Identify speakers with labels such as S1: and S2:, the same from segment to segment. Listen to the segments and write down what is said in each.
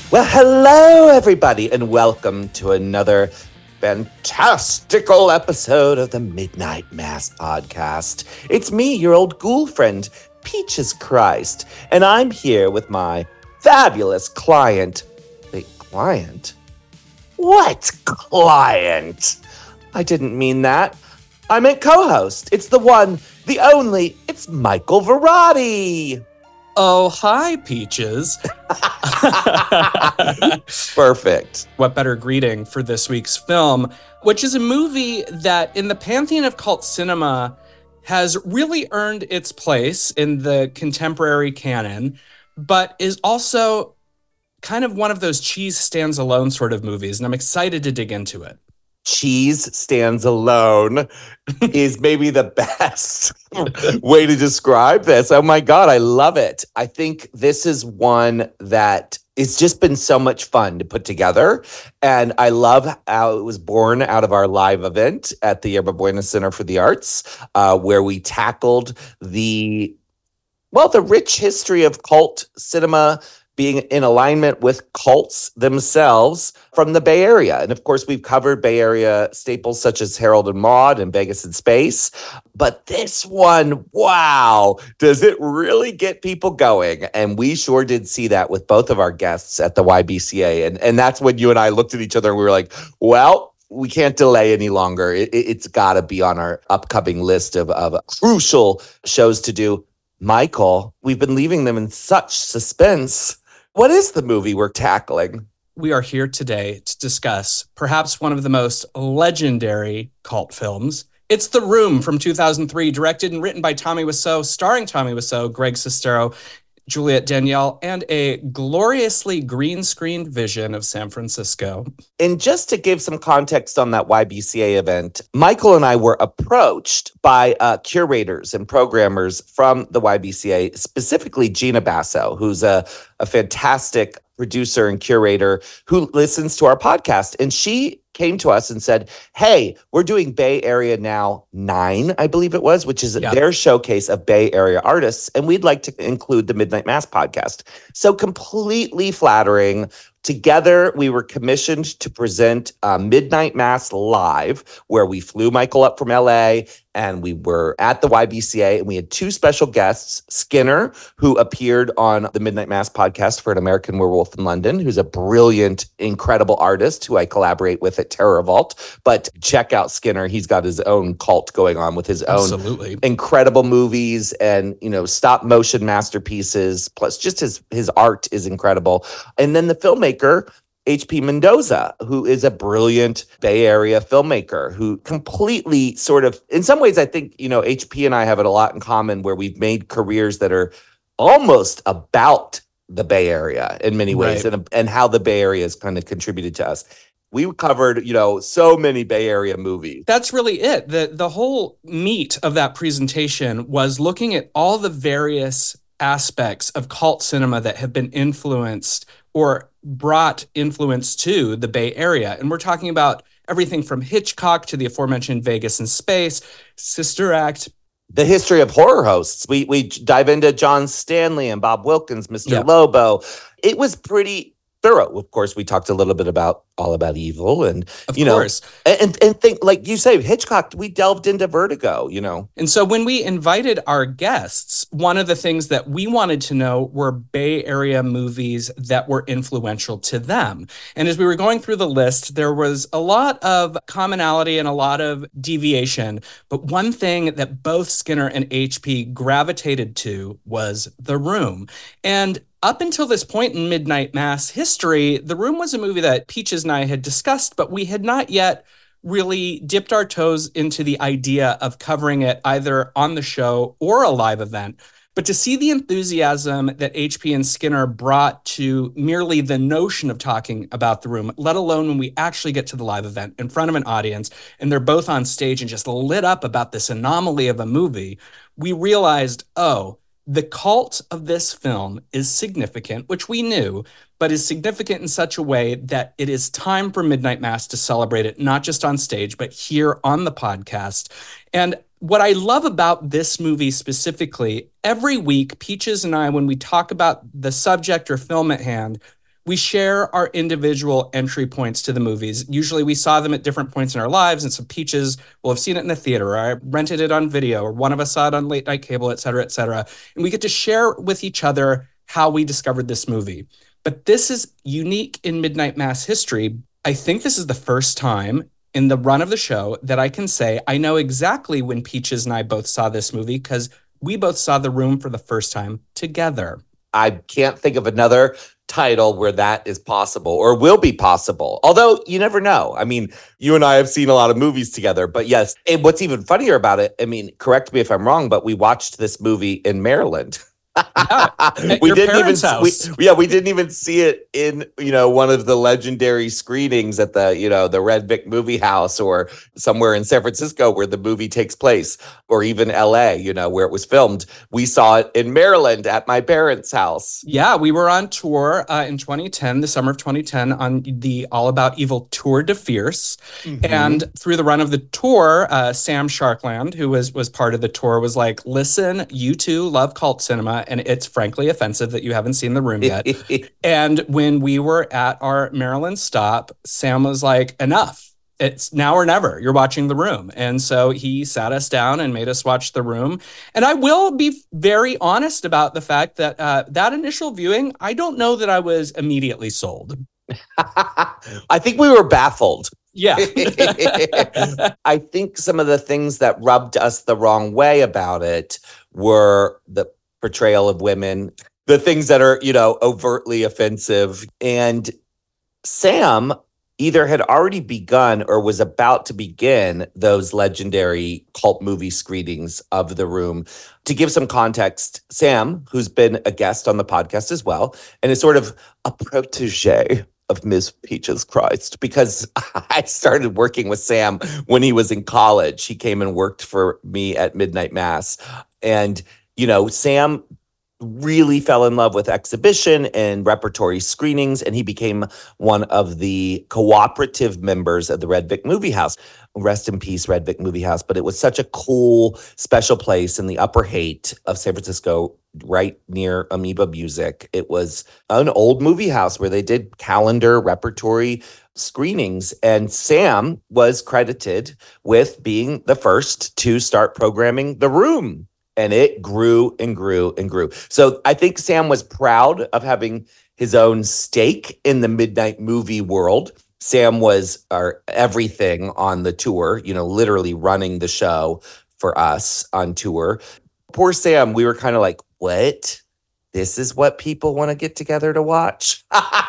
S1: Well, hello, everybody, and welcome to another fantastical episode of the Midnight Mass podcast. It's me, your old ghoul friend, Peaches Christ, and I'm here with my fabulous client. Wait, client? What client? I didn't mean that. I meant co-host. It's the one, the only, it's Michael Varrati.
S2: Oh, hi, Peaches.
S1: Perfect.
S2: What better greeting for this week's film, which is a movie that in the pantheon of cult cinema has really earned its place in the contemporary canon, but is also kind of one of those cheese stands alone sort of movies, and I'm excited to dig into it.
S1: Cheese stands alone is maybe the best way to describe this. Oh my God, I love it. I think this is one that it's just been so much fun to put together. And I love how it was born out of our live event at the Yerba Buena Center for the Arts, where we tackled the rich history of cult cinema being in alignment with cults themselves from the Bay Area. And of course, we've covered Bay Area staples such as Harold and Maude and Vegas in Space. But this one, wow, does it really get people going? And we sure did see that with both of our guests at the YBCA. And that's when you and I looked at each other and we were like, well, we can't delay any longer. It's got to be on our upcoming list of crucial shows to do. Michael, we've been leaving them in such suspense. What is the movie we're tackling?
S2: We are here today to discuss perhaps one of the most legendary cult films. It's The Room from 2003, directed and written by Tommy Wiseau, starring Tommy Wiseau, Greg Sestero, Juliette Danielle, and a gloriously green-screened vision of San Francisco.
S1: And just to give some context on that YBCA event, Michael and I were approached by curators and programmers from the YBCA, specifically Gina Basso, who's a fantastic producer and curator who listens to our podcast. And she came to us and said, hey, we're doing Bay Area Now 9, I believe it was, which is their showcase of Bay Area artists. And we'd like to include the Midnight Mass podcast. So completely flattering. Together, we were commissioned to present Midnight Mass Live, where we flew Michael up from LA and we were at the YBCA and we had two special guests, Skinner, who appeared on the Midnight Mass podcast for An American Werewolf in London, who's a brilliant, incredible artist who I collaborate with at Terror Vault. But check out Skinner. He's got his own cult going on with his own incredible movies and, stop motion masterpieces. Plus just his art is incredible. And then the filmmaker, H.P. Mendoza, who is a brilliant Bay Area filmmaker who completely sort of, in some ways, I think, H.P. and I have it a lot in common where we've made careers that are almost about the Bay Area in many ways, right, and how the Bay Area has kind of contributed to us. We covered, so many Bay Area movies.
S2: That's really it. The whole meat of that presentation was looking at all the various aspects of cult cinema that have been influenced or brought influence to the Bay Area. And we're talking about everything from Hitchcock to the aforementioned Vegas in Space, Sister Act.
S1: The history of horror hosts. We dive into John Stanley and Bob Wilkins, Mr. Lobo. It was pretty thorough. Of course, we talked a little bit about All About Evil and,
S2: of course.
S1: And think, like you say, Hitchcock, we delved into Vertigo,
S2: And so when we invited our guests, one of the things that we wanted to know were Bay Area movies that were influential to them. And as we were going through the list, there was a lot of commonality and a lot of deviation. But one thing that both Skinner and HP gravitated to was The Room. And up until this point in Midnight Mass history, The Room was a movie that Peaches and I had discussed, but we had not yet really dipped our toes into the idea of covering it either on the show or a live event. But to see the enthusiasm that HP and Skinner brought to merely the notion of talking about The Room, let alone when we actually get to the live event in front of an audience and they're both on stage and just lit up about this anomaly of a movie, we realized, the cult of this film is significant, which we knew, but is significant in such a way that it is time for Midnight Mass to celebrate it, not just on stage, but here on the podcast. And what I love about this movie specifically, every week, Peaches and I, when we talk about the subject or film at hand, we share our individual entry points to the movies. Usually we saw them at different points in our lives, and so Peaches will have seen it in the theater, or I rented it on video, or one of us saw it on late night cable, et cetera, et cetera. And we get to share with each other how we discovered this movie. But this is unique in Midnight Mass history. I think this is the first time in the run of the show that I can say I know exactly when Peaches and I both saw this movie, because we both saw The Room for the first time together.
S1: I can't think of another title where that is possible or will be possible. Although you never know. I mean, you and I have seen a lot of movies together, but yes. And what's even funnier about it, I mean, correct me if I'm wrong, but we watched this movie in Maryland.
S2: Yeah,
S1: we didn't even see it in, one of the legendary screenings at the, the Red Vic Movie House or somewhere in San Francisco where the movie takes place, or even LA, where it was filmed. We saw it in Maryland at my parents' house.
S2: Yeah, we were on tour in 2010, the summer of 2010, on the All About Evil Tour de Fierce. Mm-hmm. And through the run of the tour, Sam Sharkland, who was part of the tour, was like, listen, you two love cult cinema, and it's frankly offensive that you haven't seen The Room yet. And when we were at our Maryland stop, Sam was like, enough. It's now or never. You're watching The Room. And so he sat us down and made us watch The Room. And I will be very honest about the fact that that initial viewing, I don't know that I was immediately sold.
S1: I think we were baffled.
S2: Yeah.
S1: I think some of the things that rubbed us the wrong way about it were the portrayal of women, the things that are, overtly offensive. And Sam either had already begun or was about to begin those legendary cult movie screenings of The Room. To give some context, Sam, who's been a guest on the podcast as well, and is sort of a protege of Ms. Peaches Christ, because I started working with Sam when he was in college. He came and worked for me at Midnight Mass. And Sam really fell in love with exhibition and repertory screenings, and he became one of the cooperative members of the Red Vic Movie House. Rest in peace, Red Vic Movie House. But it was such a cool, special place in the Upper Haight of San Francisco, right near Amoeba Music. It was an old movie house where they did calendar repertory screenings, and Sam was credited with being the first to start programming The Room. And it grew and grew and grew. So I think Sam was proud of having his own stake in the midnight movie world. Sam was our everything on the tour, literally running the show for us on tour. Poor Sam, we were kind of like, what? This is what people want to get together to watch?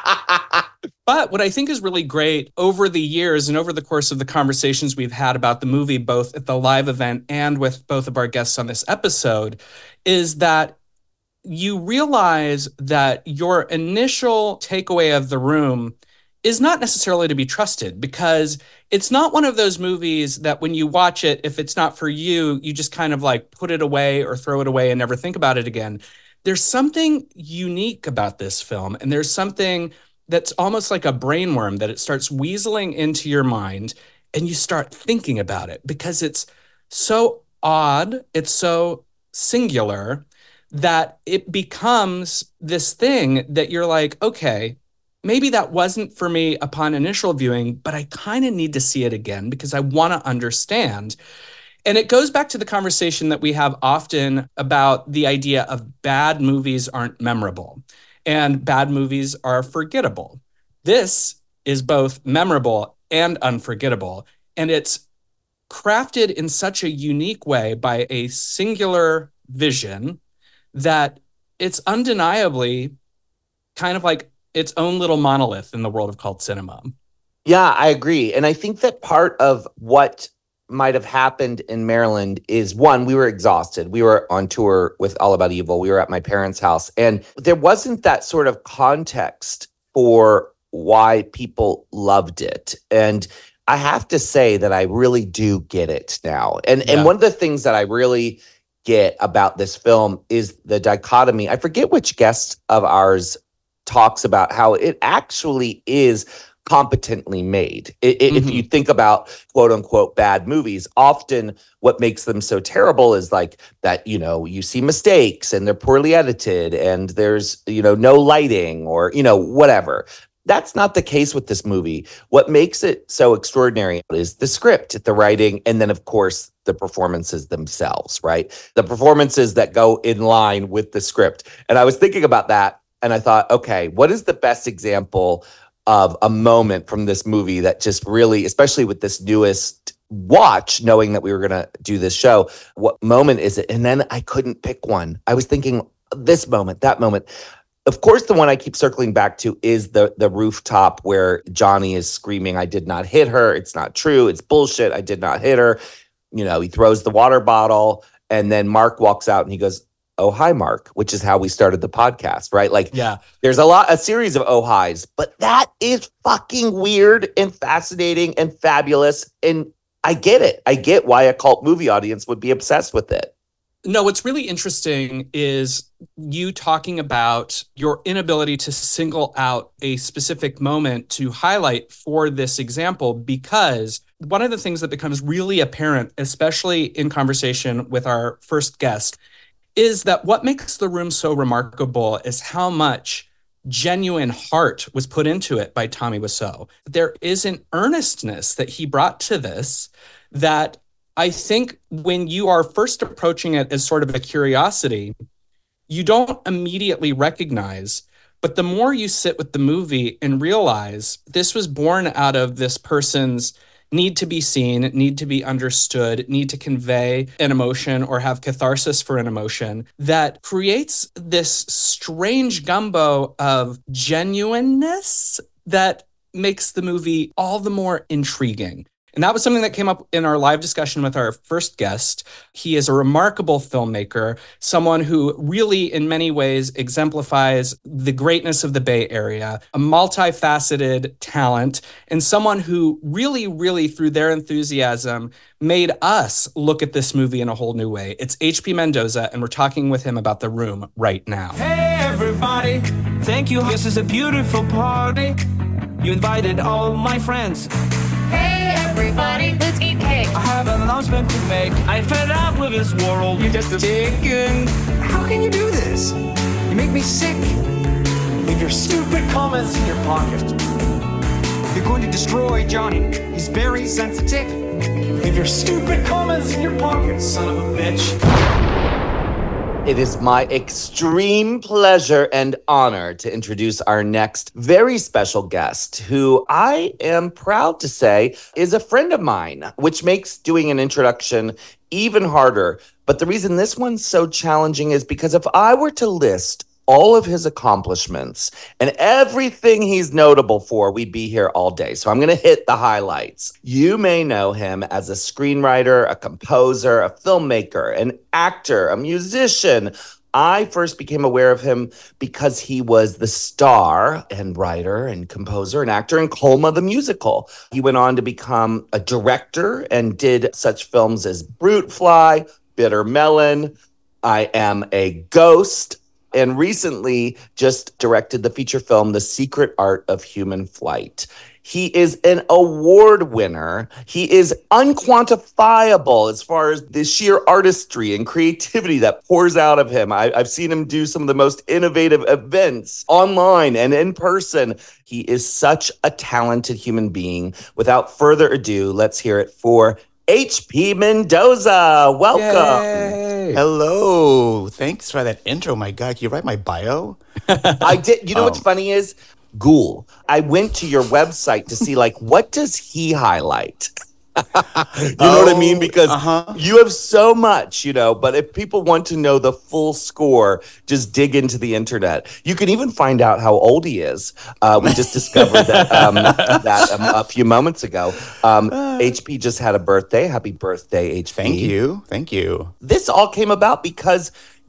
S2: But what I think is really great over the years and over the course of the conversations we've had about the movie, both at the live event and with both of our guests on this episode, is that you realize that your initial takeaway of The Room is not necessarily to be trusted, because it's not one of those movies that when you watch it, if it's not for you, you just kind of like put it away or throw it away and never think about it again. There's something unique about this film, and there's something that's almost like a brainworm that it starts weaseling into your mind, and you start thinking about it because it's so odd, it's so singular, that it becomes this thing that you're like, okay, maybe that wasn't for me upon initial viewing, but I kind of need to see it again because I want to understand. And it goes back to the conversation that we have often about the idea of bad movies aren't memorable and bad movies are forgettable. This is both memorable and unforgettable. And it's crafted in such a unique way by a singular vision that it's undeniably kind of like its own little monolith in the world of cult cinema.
S1: Yeah, I agree. And I think that part of what might have happened in Maryland is, one, we were exhausted. We were on tour with All About Evil. We were at my parents' house, and there wasn't that sort of context for why people loved it. And I have to say that I really do get it now. And one of the things that I really get about this film is the dichotomy. I forget which guest of ours talks about how it actually is competently made. If you think about quote unquote bad movies, often what makes them so terrible is like that, you see mistakes and they're poorly edited and there's, no lighting or, whatever. That's not the case with this movie. What makes it so extraordinary is the script, the writing, and then, of course, the performances themselves, right? The performances that go in line with the script. And I was thinking about that, and I thought, okay, what is the best example of a moment from this movie that just really, especially with this newest watch, knowing that we were going to do this show, what moment is it? And then I couldn't pick one. I was thinking this moment, that moment. Of course, the one I keep circling back to is the rooftop where Johnny is screaming, "I did not hit her. It's not true. It's bullshit. I did not hit her." He throws the water bottle and then Mark walks out and he goes, "Oh, hi, Mark," which is how we started the podcast, right? Like,
S2: yeah,
S1: there's a series of oh, hi's, but that is fucking weird and fascinating and fabulous. And I get it. I get why a cult movie audience would be obsessed with it.
S2: No, what's really interesting is you talking about your inability to single out a specific moment to highlight for this example, because one of the things that becomes really apparent, especially in conversation with our first guest, is that what makes The Room so remarkable is how much genuine heart was put into it by Tommy Wiseau. There is an earnestness that he brought to this that I think when you are first approaching it as sort of a curiosity, you don't immediately recognize. But the more you sit with the movie and realize this was born out of this person's need to be seen, need to be understood, need to convey an emotion or have catharsis for an emotion, that creates this strange gumbo of genuineness that makes the movie all the more intriguing. And that was something that came up in our live discussion with our first guest. He is a remarkable filmmaker, someone who really, in many ways, exemplifies the greatness of the Bay Area, a multifaceted talent, and someone who really, really, through their enthusiasm, made us look at this movie in a whole new way. It's H.P. Mendoza, and we're talking with him about The Room right now.
S3: Hey, everybody. Thank you. This is a beautiful party. You invited all my friends.
S4: Hey everybody, let's eat cake.
S3: I have an announcement to make. I'm fed up with this world. You're just a chicken.
S5: How can you do this? You make me sick.
S3: Leave your stupid comments in your pocket.
S5: You're going to destroy Johnny. He's very sensitive.
S3: Leave your stupid comments in your pocket, son of a bitch.
S1: It is my extreme pleasure and honor to introduce our next very special guest, who I am proud to say is a friend of mine, which makes doing an introduction even harder. But the reason this one's so challenging is because if I were to list all of his accomplishments and everything he's notable for, we'd be here all day. So I'm going to hit the highlights. You may know him as a screenwriter, a composer, a filmmaker, an actor, a musician. I first became aware of him because he was the star and writer and composer and actor in Colma the Musical. He went on to become a director and did such films as Brute Fly, Bitter Melon, I Am a Ghost, and recently just directed the feature film, The Secret Art of Human Flight. He is an award winner. He is unquantifiable as far as the sheer artistry and creativity that pours out of him. I've seen him do some of the most innovative events online and in person. He is such a talented human being. Without further ado, let's hear it for H.P. Mendoza. Welcome.
S2: Yay.
S6: Hello. Thanks for that intro. My God, can you write my bio?
S1: I did. You know what's funny is Ghoul. I went to your website to see, like, what does he highlight? You know what I mean? Because you have so much, but if people want to know the full score, just dig into the internet. You can even find out how old he is. We just discovered that, a few moments ago. HP just had a birthday. Happy birthday, HP.
S6: Thank you.
S1: This all came about because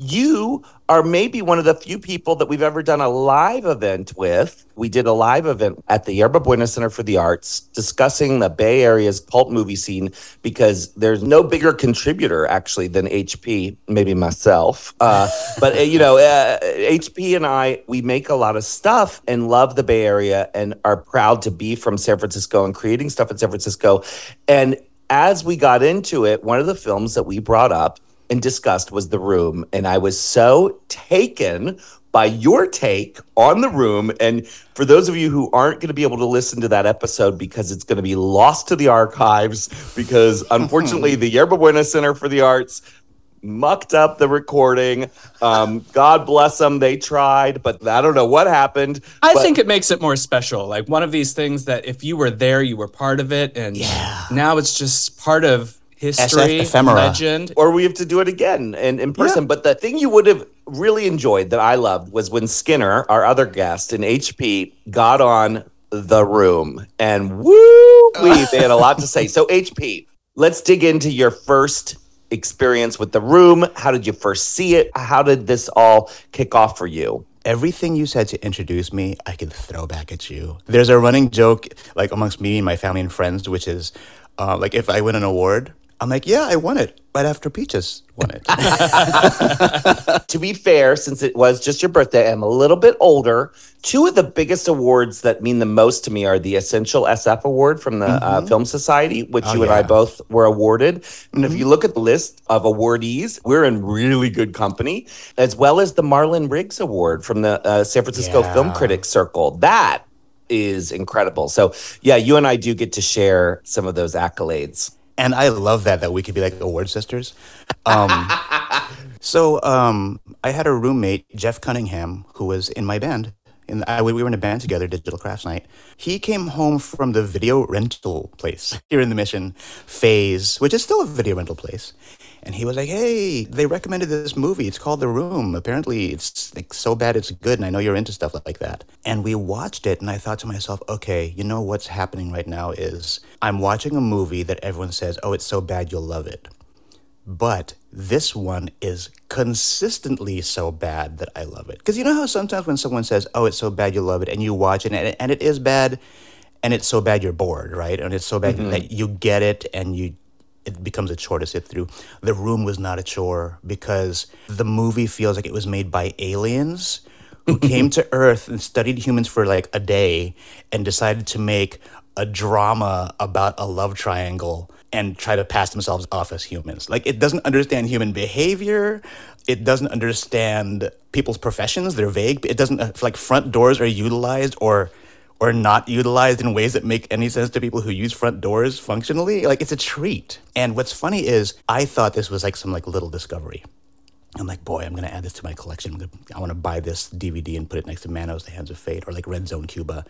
S1: you are maybe one of the few people that we've ever done a live event with. We did a live event at the Yerba Buena Center for the Arts discussing the Bay Area's cult movie scene, because there's no bigger contributor actually than HP, maybe myself. But HP and I, we make a lot of stuff and love the Bay Area and are proud to be from San Francisco and creating stuff in San Francisco. And as we got into it, one of the films that we brought up and discussed was The Room. And I was so taken by your take on The Room. And for those of you who aren't going to be able to listen to that episode because it's going to be lost to the archives, because unfortunately the Yerba Buena Center for the Arts mucked up the recording. God bless them. They tried, but I don't know what happened.
S2: I think it makes it more special. Like one of these things that if you were there, you were part of it. And now it's just part of history,
S6: ephemera.
S2: Legend.
S1: Or we have to do it again and in person. Yeah. But the thing you would have really enjoyed that I loved was when Skinner, our other guest, and HP got on The Room. And they had a lot to say. So HP, let's dig into your first experience with The Room. How did you first see it? How did this all kick off for you?
S6: Everything you said to introduce me, I could throw back at you. There's a running joke like amongst me and my family and friends, which is like if I win an award, I'm like, yeah, I won it right after Peaches won it.
S1: To be fair, since it was just your birthday, I'm a little bit older. Two of the biggest awards that mean the most to me are the Essential SF Award from the Film Society, which you and I both were awarded. And if you look at the list of awardees, we're in really good company, as well as the Marlon Riggs Award from the San Francisco Film Critics Circle. That is incredible. So, yeah, you and I do get to share some of those accolades.
S6: And I love that we could be like award sisters. So I had a roommate, Jeff Cunningham, who was in my band. We were in a band together, Digital Crafts Night. He came home from the video rental place here in the Mission, Phase, which is still a video rental place. And he was like, hey, they recommended this movie. It's called The Room. Apparently, it's like so bad it's good, and I know you're into stuff like that. And we watched it, and I thought to myself, okay, you know what's happening right now is I'm watching a movie that everyone says, oh, it's so bad you'll love it. But this one is consistently so bad that I love it. Because you know how sometimes when someone says, oh, it's so bad you'll love it, and you watch it, and it is bad, and it's so bad you're bored, right? And it's so bad that you get it, and it becomes a chore to sit through. The Room was not a chore because the movie feels like it was made by aliens who came to Earth and studied humans for like a day and decided to make a drama about a love triangle and try to pass themselves off as humans. Like, it doesn't understand human behavior. It doesn't understand people's professions. They're vague. It doesn't, like, front doors are utilized or not utilized in ways that make any sense to people who use front doors functionally. Like, it's a treat. And what's funny is I thought this was like some like little discovery. I'm like, boy, I'm going to add this to my collection. I want to buy this DVD and put it next to Manos, The Hands of Fate, or like Red Zone Cuba,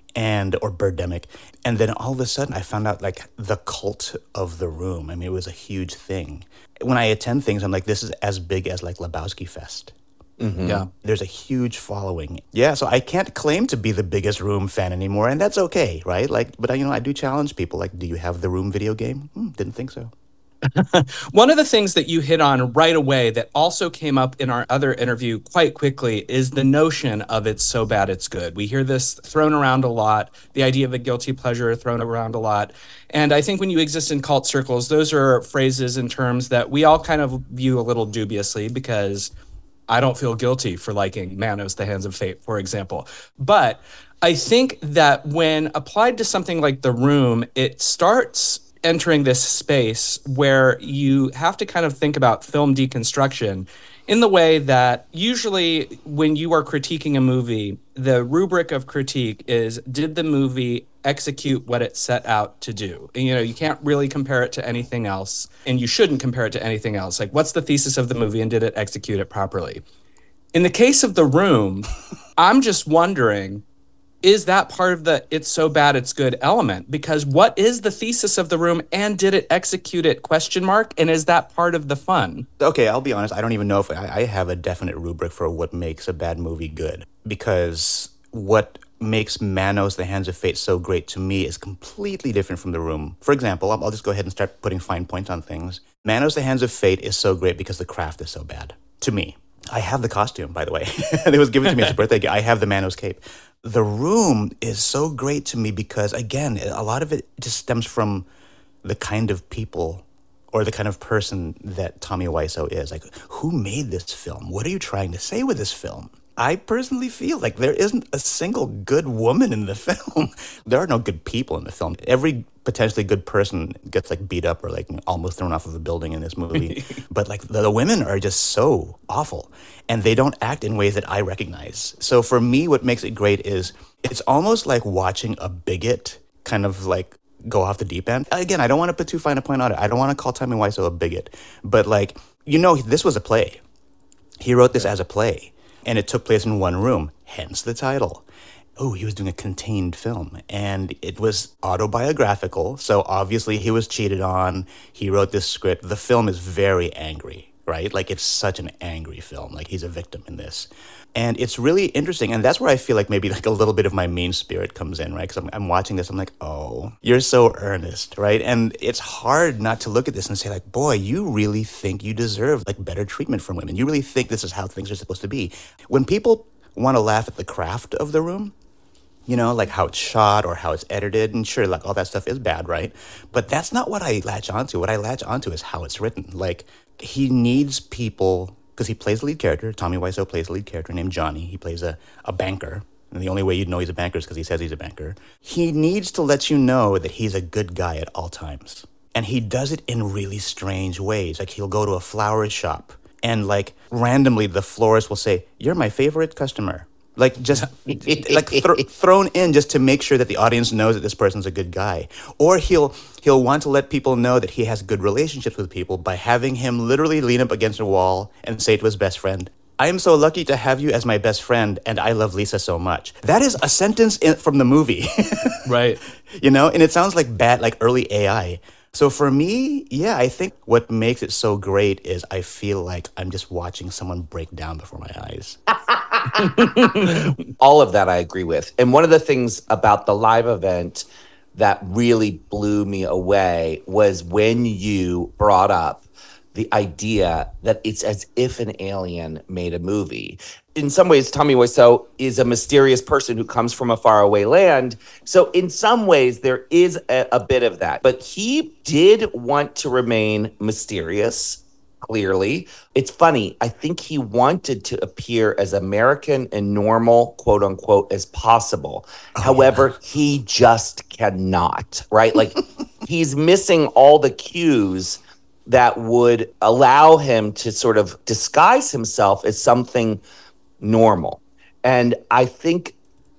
S6: or Birdemic. And then all of a sudden I found out like the cult of The Room. I mean, it was a huge thing. When I attend things, I'm like, this is as big as like Lebowski Fest. Yeah, there's a huge following. Yeah, so I can't claim to be the biggest Room fan anymore, and that's okay, right? Like, but I do challenge people. Like, do you have the Room video game? Didn't think so.
S2: One of the things that you hit on right away that also came up in our other interview quite quickly is the notion of it's so bad it's good. We hear this thrown around a lot, the idea of a guilty pleasure thrown around a lot. And I think when you exist in cult circles, those are phrases and terms that we all kind of view a little dubiously, because I don't feel guilty for liking Manos, The Hands of Fate, for example. But I think that when applied to something like The Room, it starts entering this space where you have to kind of think about film deconstruction in the way that usually when you are critiquing a movie, the rubric of critique is, did the movie execute what it set out to do? And, you can't really compare it to anything else, and you shouldn't compare it to anything else. Like, what's the thesis of the movie, and did it execute it properly? In the case of The Room, I'm just wondering, is that part of the it's so bad it's good element? Because what is the thesis of The Room, and did it execute it, ? And is that part of the fun?
S6: Okay, I'll be honest. I don't even know if I have a definite rubric for what makes a bad movie good. Because what makes Manos, The Hands of Fate so great to me is completely different from The Room. For example, I'll just go ahead and start putting fine points on things. Manos, The Hands of Fate is so great because the craft is so bad. To me. I have the costume, by the way. It was given to me as a birthday gift. I have the Manos cape. The Room is so great to me because, again, a lot of it just stems from the kind of people or the kind of person that Tommy Wiseau is. Like, who made this film? What are you trying to say with this film? I personally feel like there isn't a single good woman in the film. There are no good people in the film. Every potentially good person gets like beat up or like almost thrown off of a building in this movie. But like the women are just so awful and they don't act in ways that I recognize. So for me, what makes it great is it's almost like watching a bigot kind of like go off the deep end. Again, I don't want to put too fine a point on it. I don't want to call Tommy Wiseau a bigot, but like, this was a play. He wrote this as a play. And it took place in one room, hence the title. Oh, he was doing a contained film. And it was autobiographical, so obviously he was cheated on. He wrote this script. The film is very angry, right? Like, it's such an angry film. Like, he's a victim in this. And it's really interesting. And that's where I feel like maybe like a little bit of my mean spirit comes in, right? Because I'm watching this, I'm like, oh, you're so earnest, right? And it's hard not to look at this and say like, boy, you really think you deserve like better treatment from women. You really think this is how things are supposed to be. When people want to laugh at the craft of The Room, like how it's shot or how it's edited, and sure, like all that stuff is bad, right? But that's not what I latch onto. What I latch onto is how it's written. Like, he needs people... Because he plays the lead character. Tommy Wiseau plays the lead character named Johnny. He plays a banker. And the only way you'd know he's a banker is because he says he's a banker. He needs to let you know that he's a good guy at all times. And he does it in really strange ways. Like, he'll go to a flower shop and, like, randomly the florist will say, "You're my favorite customer." Like, just thrown in just to make sure that the audience knows that this person's a good guy. Or he'll want to let people know that he has good relationships with people by having him literally lean up against a wall and say to his best friend, "I am so lucky to have you as my best friend, and I love Lisa so much." That is a sentence from the movie.
S2: Right.
S6: And it sounds like bad, like early AI. So for me, yeah, I think what makes it so great is I feel like I'm just watching someone break down before my eyes.
S1: All of that I agree with. And one of the things about the live event that really blew me away was when you brought up the idea that it's as if an alien made a movie. In some ways, Tommy Wiseau is a mysterious person who comes from a faraway land. So in some ways, there is a bit of that. But he did want to remain mysterious, clearly. It's funny. I think he wanted to appear as American and normal, quote unquote, as possible. However, he just cannot, right? Like, he's missing all the cues that would allow him to sort of disguise himself as something normal. And I think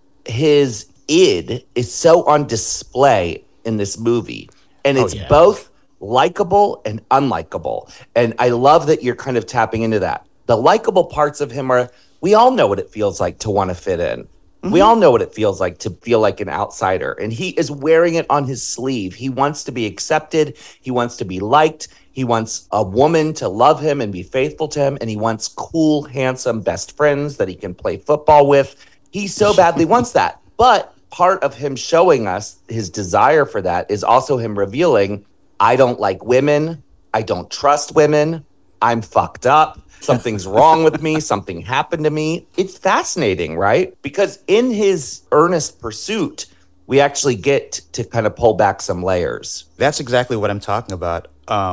S1: his id is so on display in this movie. And it's both likable and unlikable. And I love that you're kind of tapping into that. The likable parts of him are, we all know what it feels like to want to fit in. Mm-hmm. We all know what it feels like to feel like an outsider. And he is wearing it on his sleeve. He wants to be accepted. He wants to be liked. He wants a woman to love him and be faithful to him. And he wants cool, handsome best friends that he can play football with. He so badly wants that. But part of him showing us his desire for that is also him revealing, I don't like women. I don't trust women. I'm fucked up. Something's wrong with me. Something happened to me. It's fascinating, right? Because in his earnest pursuit, we actually get to kind of pull back some layers.
S6: That's exactly what I'm talking about.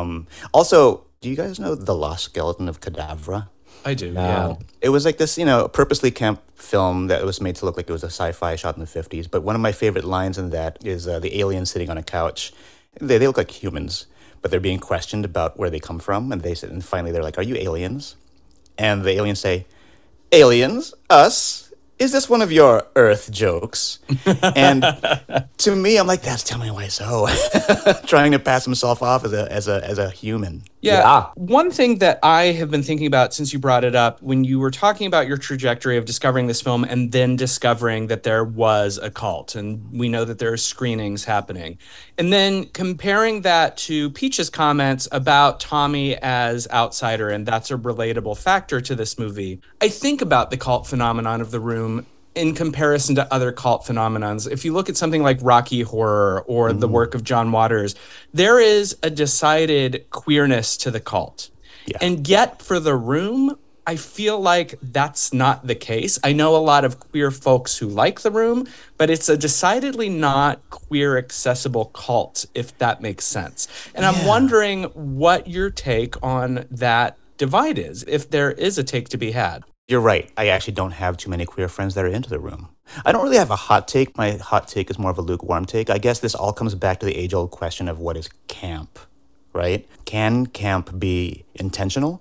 S6: Also, do you guys know The Lost Skeleton of Cadavra?
S2: I do,
S1: No.
S2: yeah.
S6: It was like this, purposely camp film that was made to look like it was a sci-fi shot in the 50s. But one of my favorite lines in that is the alien sitting on a couch. They look like humans, but they're being questioned about where they come from. And and finally they're like, "Are you aliens?" And the aliens say, "Aliens? Us? Is this one of your Earth jokes?" And to me, I'm like, that's Tommy Wiseau trying to pass himself off as a human.
S2: Yeah. One thing that I have been thinking about since you brought it up, when you were talking about your trajectory of discovering this film and then discovering that there was a cult, and we know that there are screenings happening, and then comparing that to Peach's comments about Tommy as outsider, and that's a relatable factor to this movie. I think about the cult phenomenon of The Room in comparison to other cult phenomenons. If you look at something like Rocky Horror or the work of John Waters, there is a decided queerness to the cult. Yeah. And yet for The Room, I feel like that's not the case. I know a lot of queer folks who like The Room, but it's a decidedly not queer accessible cult, if that makes sense. And I'm wondering what your take on that divide is, if there is a take to be had.
S6: You're right. I actually don't have too many queer friends that are into The Room. I don't really have a hot take. My hot take is more of a lukewarm take. I guess this all comes back to the age-old question of what is camp, right? Can camp be intentional?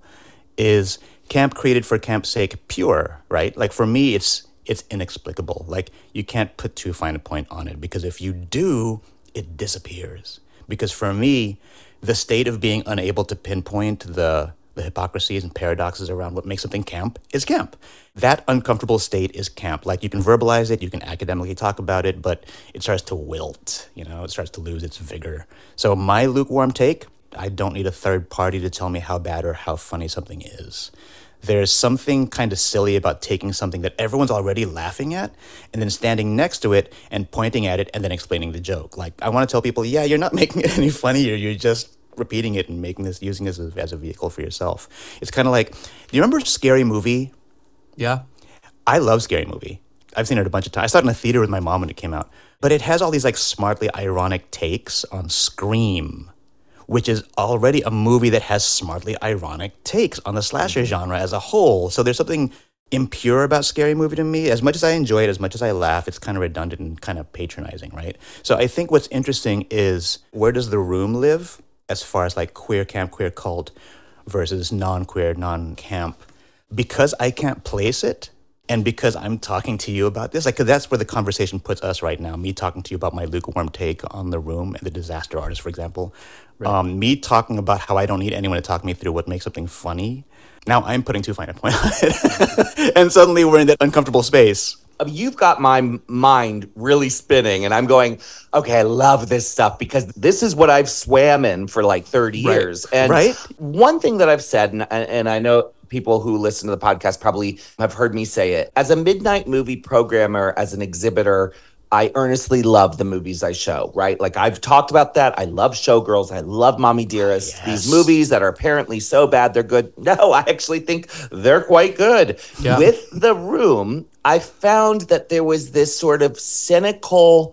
S6: Is camp created for camp's sake pure, right? Like for me, it's inexplicable. Like you can't put too fine a point on it, because if you do, it disappears. Because for me, the state of being unable to pinpoint the hypocrisies and paradoxes around what makes something camp is camp. That uncomfortable state is camp. Like you can verbalize it, you can academically talk about it, but it starts to wilt, it starts to lose its vigor. So my lukewarm take, I don't need a third party to tell me how bad or how funny something is. There's something kind of silly about taking something that everyone's already laughing at and then standing next to it and pointing at it and then explaining the joke. Like, I want to tell people, yeah, you're not making it any funnier. You're just repeating it and using this as a vehicle for yourself. It's kind of like, do you remember Scary Movie?
S2: Yeah.
S6: I love Scary Movie. I've seen it a bunch of times. I saw it in a theater with my mom when it came out. But it has all these like smartly ironic takes on Scream, which is already a movie that has smartly ironic takes on the slasher genre as a whole. So there's something impure about Scary Movie to me. As much as I enjoy it, as much as I laugh, it's kind of redundant and kind of patronizing, right? So I think what's interesting is, where does The Room live as far as like queer camp, queer cult versus non-queer, non-camp? Because I can't place it, and because I'm talking to you about this, like, 'cause that's where the conversation puts us right now. Me talking to you about my lukewarm take on The Room and The Disaster Artist, for example. Right. Me talking about how I don't need anyone to talk me through what makes something funny. Now I'm putting too fine a point on it. And suddenly we're in that uncomfortable space.
S1: You've got my mind really spinning, and I'm going, okay, I love this stuff because this is what I've swam in for like 30 years. And one thing that I've said, and I know people who listen to the podcast probably have heard me say it, as a midnight movie programmer, as an exhibitor, I earnestly love the movies I show, right? Like I've talked about that. I love Showgirls. I love Mommy Dearest. Yes. These movies that are apparently so bad they're good. No, I actually think they're quite good. Yeah. With The Room, I found that there was this sort of cynical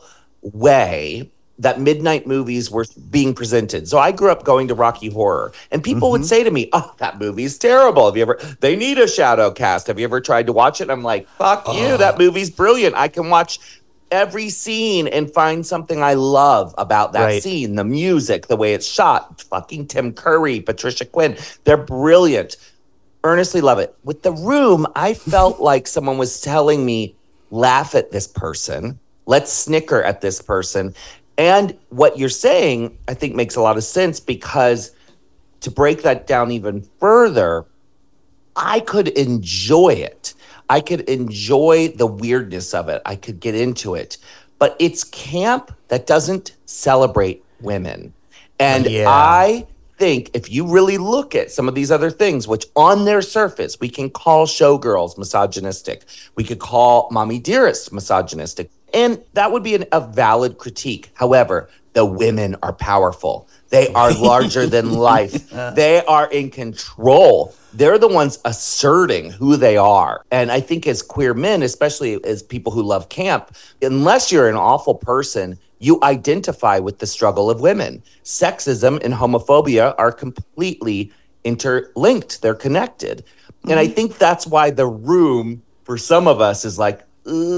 S1: way that midnight movies were being presented. So I grew up going to Rocky Horror, and people would say to me, oh, that movie's terrible. They need a shadow cast. Have you ever tried to watch it? And I'm like, fuck you, that movie's brilliant. I can watch every scene and find something I love about that scene. The music, the way it's shot, fucking Tim Curry, Patricia Quinn, they're brilliant. Earnestly love it. With The Room, I felt like someone was telling me, laugh at this person. Let's snicker at this person. And what you're saying, I think, makes a lot of sense, because to break that down even further, I could enjoy it. I could enjoy the weirdness of it. I could get into it. But it's camp that doesn't celebrate women. And I think if you really look at some of these other things, which on their surface, we can call Showgirls misogynistic. We could call Mommy Dearest misogynistic. And that would be a valid critique. However, the women are powerful. They are larger than life. They are in control. They're the ones asserting who they are. And I think as queer men, especially as people who love camp, unless you're an awful person, you identify with the struggle of women. Sexism and homophobia are completely interlinked. They're connected. And I think that's why The Room, for some of us, is like,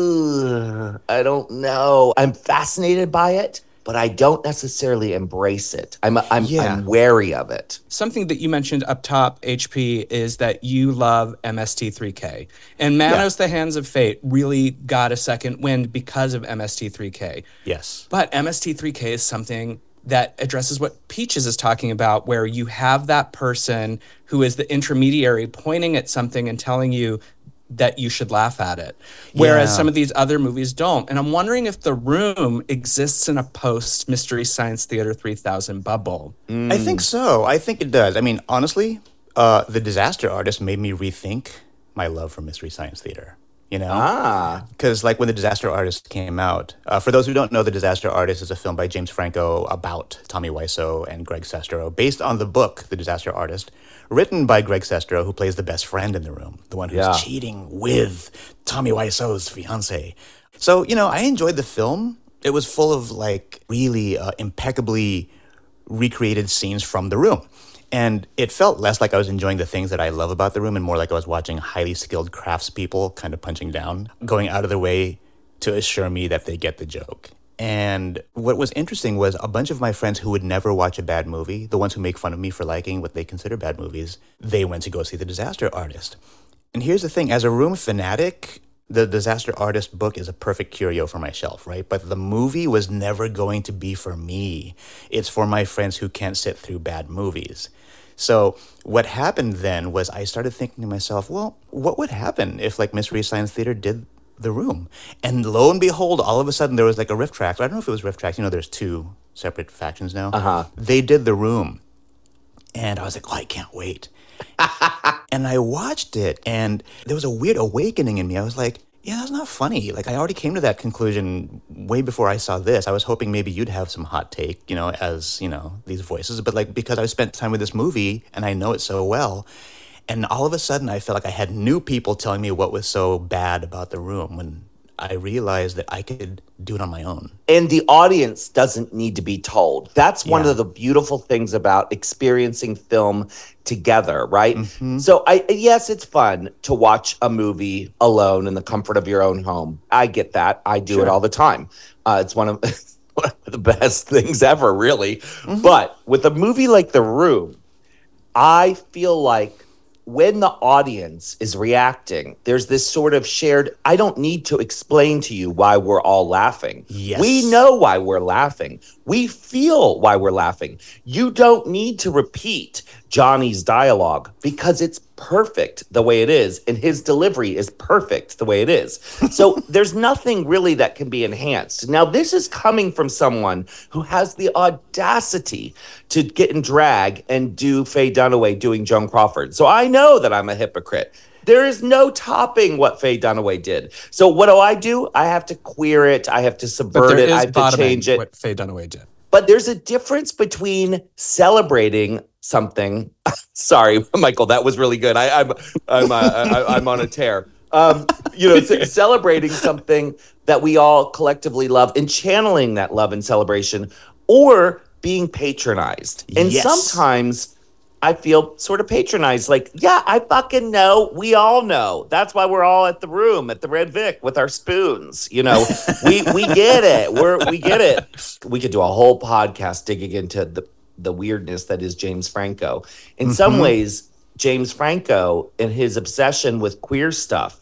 S1: ugh, I don't know. I'm fascinated by it, but I don't necessarily embrace it. I'm wary of it.
S2: Something that you mentioned up top, HP, is that you love MST3K. And Manos, The Hands of Fate really got a second wind because of MST3K.
S6: Yes.
S2: But MST3K is something that addresses what Peaches is talking about, where you have that person who is the intermediary pointing at something and telling you that you should laugh at it, whereas some of these other movies don't. And I'm wondering if The Room exists in a post Mystery Science Theater 3000 bubble.
S6: I think so. I think it does. I mean, honestly, The Disaster Artist made me rethink my love for Mystery Science Theater. you know?
S1: Ah.
S6: Because like when The Disaster Artist came out, for those who don't know, The Disaster Artist is a film by James Franco about Tommy Wiseau and Greg Sestero, based on the book The Disaster Artist, written by Greg Sestero, who plays the best friend in the room, the one who's cheating with Tommy Wiseau's fiance. So, you know, I enjoyed the film. It was full of like really impeccably recreated scenes from The Room. And it felt less like I was enjoying the things that I love about The Room and more like I was watching highly skilled craftspeople kind of punching down, going out of their way to assure me that they get the joke. And what was interesting was a bunch of my friends who would never watch a bad movie, the ones who make fun of me for liking what they consider bad movies, they went to go see The Disaster Artist. And here's the thing, as a Room fanatic, The Disaster Artist book is a perfect curio for my shelf, right? But the movie was never going to be for me. It's for my friends who can't sit through bad movies. So what happened then was I started thinking to myself, well, what would happen if like Mystery Science Theater did The Room? And lo and behold, all of a sudden there was like a Riff Tracks. I don't know if it was Riff Tracks. You know, there's two separate factions now. They did The Room. And I was like, oh, I can't wait. And I watched it, and there was a weird awakening in me. I was like, yeah, that's not funny. Like, I already came to that conclusion way before I saw this. I was hoping maybe you'd have some hot take, you know, as, you know, these voices. But, like, because I spent time with this movie, and I know it so well, and all of a sudden I felt like I had new people telling me what was so bad about The Room when I realized that I could do it on my own.
S1: And the audience doesn't need to be told. That's one of the beautiful things about experiencing film together, right? So yes, it's fun to watch a movie alone in the comfort of your own home. I get that. I do it all the time. It's one of the best things ever, really. But with a movie like The Room, I feel like when the audience is reacting, there's this sort of shared, I don't need to explain to you why we're all laughing.
S6: Yes.
S1: We know why we're laughing. We feel why we're laughing. You don't need to repeat Johnny's dialogue because it's perfect the way it is, and his delivery is perfect the way it is. So there's nothing really that can be enhanced. Now, this is coming from someone who has the audacity to get in drag and do Faye Dunaway doing Joan Crawford. So I know that I'm a hypocrite. There is no topping what Faye Dunaway did. So what do? I have to queer it. I have to subvert it. I have to change it.
S2: What Faye Dunaway did.
S1: But there's a difference between celebrating something. Sorry, Michael, that was really good. I'm on a tear. Celebrating something that we all collectively love and channeling that love and celebration, or being patronized. And sometimes I feel sort of patronized. Like, yeah, I fucking know. We all know. That's why we're all at The Room at the Red Vic with our spoons. You know, we get it. We get it. We could do a whole podcast digging into the weirdness that is James Franco. In some ways, James Franco and his obsession with queer stuff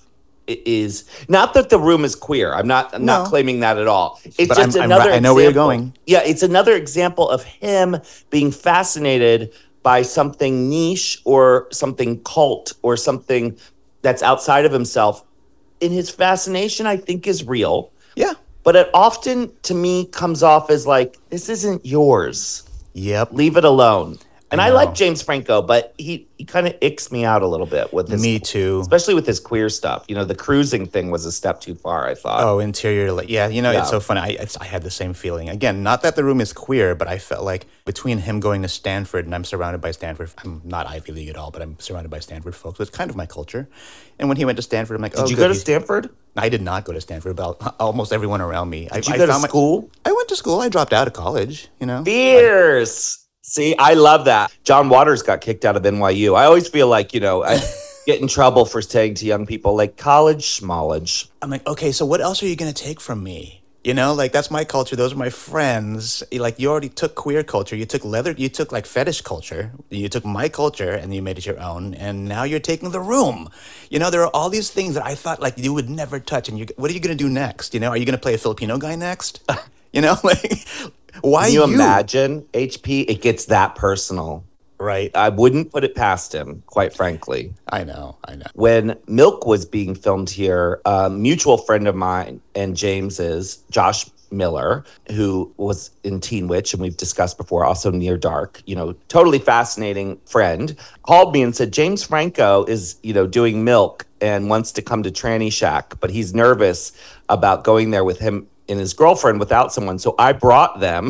S1: is not that The Room is queer. I'm not claiming that at all. It's but just another
S6: I know where you're going.
S1: Yeah, it's another example of him being fascinated by something niche or something cult or something that's outside of himself. And his fascination, I think, is real.
S6: Yeah.
S1: But it often, to me, comes off as like, this isn't yours.
S6: Yep.
S1: Leave it alone. And I like James Franco, but he kind of icks me out a little bit with his...
S6: Me too.
S1: Especially with his queer stuff. You know, the cruising thing was a step too far, I thought.
S6: Oh, interior... Yeah, you know, it's so funny. I had the same feeling. Again, not that The Room is queer, but I felt like between him going to Stanford, and I'm surrounded by Stanford... I'm not Ivy League at all, but I'm surrounded by Stanford folks. It's kind of my culture. And when he went to Stanford, I'm like,
S1: Did you go to Stanford?
S6: I did not go to Stanford, but almost everyone around me.
S1: Did you go to school?
S6: I went to school. I dropped out of college, you know.
S1: Fierce! See, I love that. John Waters got kicked out of NYU. I always feel like, I get in trouble for saying to young people, like, college, schmollege.
S6: I'm like, okay, so what else are you going to take from me? You know, like, that's my culture. Those are my friends. Like, you already took queer culture. You took you took, like, fetish culture. You took my culture, and you made it your own. And now you're taking The Room. You know, there are all these things that I thought, like, you would never touch. And what are you going to do next? You know, are you going to play a Filipino guy next? You know, like... Why
S1: Can you imagine, HP? It gets that personal.
S6: Right.
S1: I wouldn't put it past him, quite frankly.
S6: I know.
S1: When Milk was being filmed here, a mutual friend of mine and James's, Josh Miller, who was in Teen Witch, and we've discussed before, also Near Dark, totally fascinating friend, called me and said, James Franco is, doing Milk, and wants to come to Tranny Shack, but he's nervous about going there with him and his girlfriend without someone. So I brought them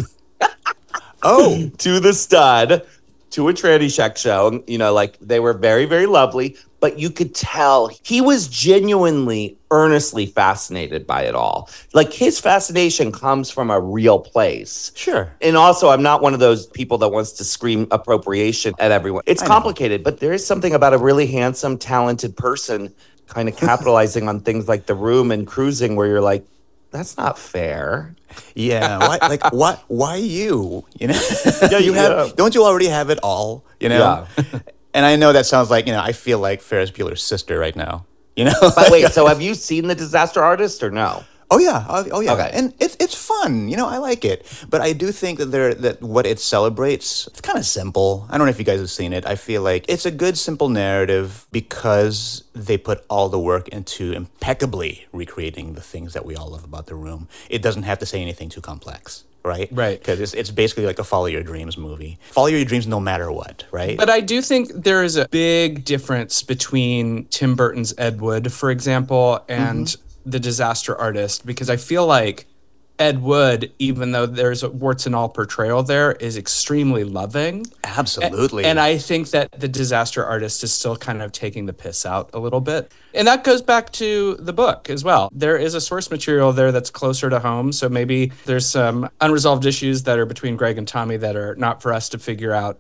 S1: to the Stud, to a Tranny Shack show. You know, like they were very, very lovely, but you could tell he was genuinely, earnestly fascinated by it all. Like his fascination comes from a real place.
S6: Sure.
S1: And also, I'm not one of those people that wants to scream appropriation at everyone. It's complicated, but there is something about a really handsome, talented person kind of capitalizing on things like The Room and Cruising where you're like, that's not fair.
S6: Yeah, why you? You know, don't you already have it all? You know, and I know that sounds like, you know, I feel like Ferris Bueller's sister right now. You know,
S1: but wait, so have you seen The Disaster Artist or no?
S6: Oh yeah, oh yeah,
S1: okay.
S6: And it's fun. You know, I like it, but I do think that what it celebrates, it's kind of simple. I don't know if you guys have seen it. I feel like it's a good, simple narrative because they put all the work into impeccably recreating the things that we all love about The Room. It doesn't have to say anything too complex. Right? Because it's basically like a follow your dreams movie. Follow your dreams no matter what, right?
S2: But I do think there is a big difference between Tim Burton's Ed Wood, for example, and The Disaster Artist, because I feel like Ed Wood, even though there's a warts and all portrayal there, is extremely loving.
S6: Absolutely.
S2: And I think that The Disaster Artist is still kind of taking the piss out a little bit. And that goes back to the book as well. There is a source material there that's closer to home. So maybe there's some unresolved issues that are between Greg and Tommy that are not for us to figure out.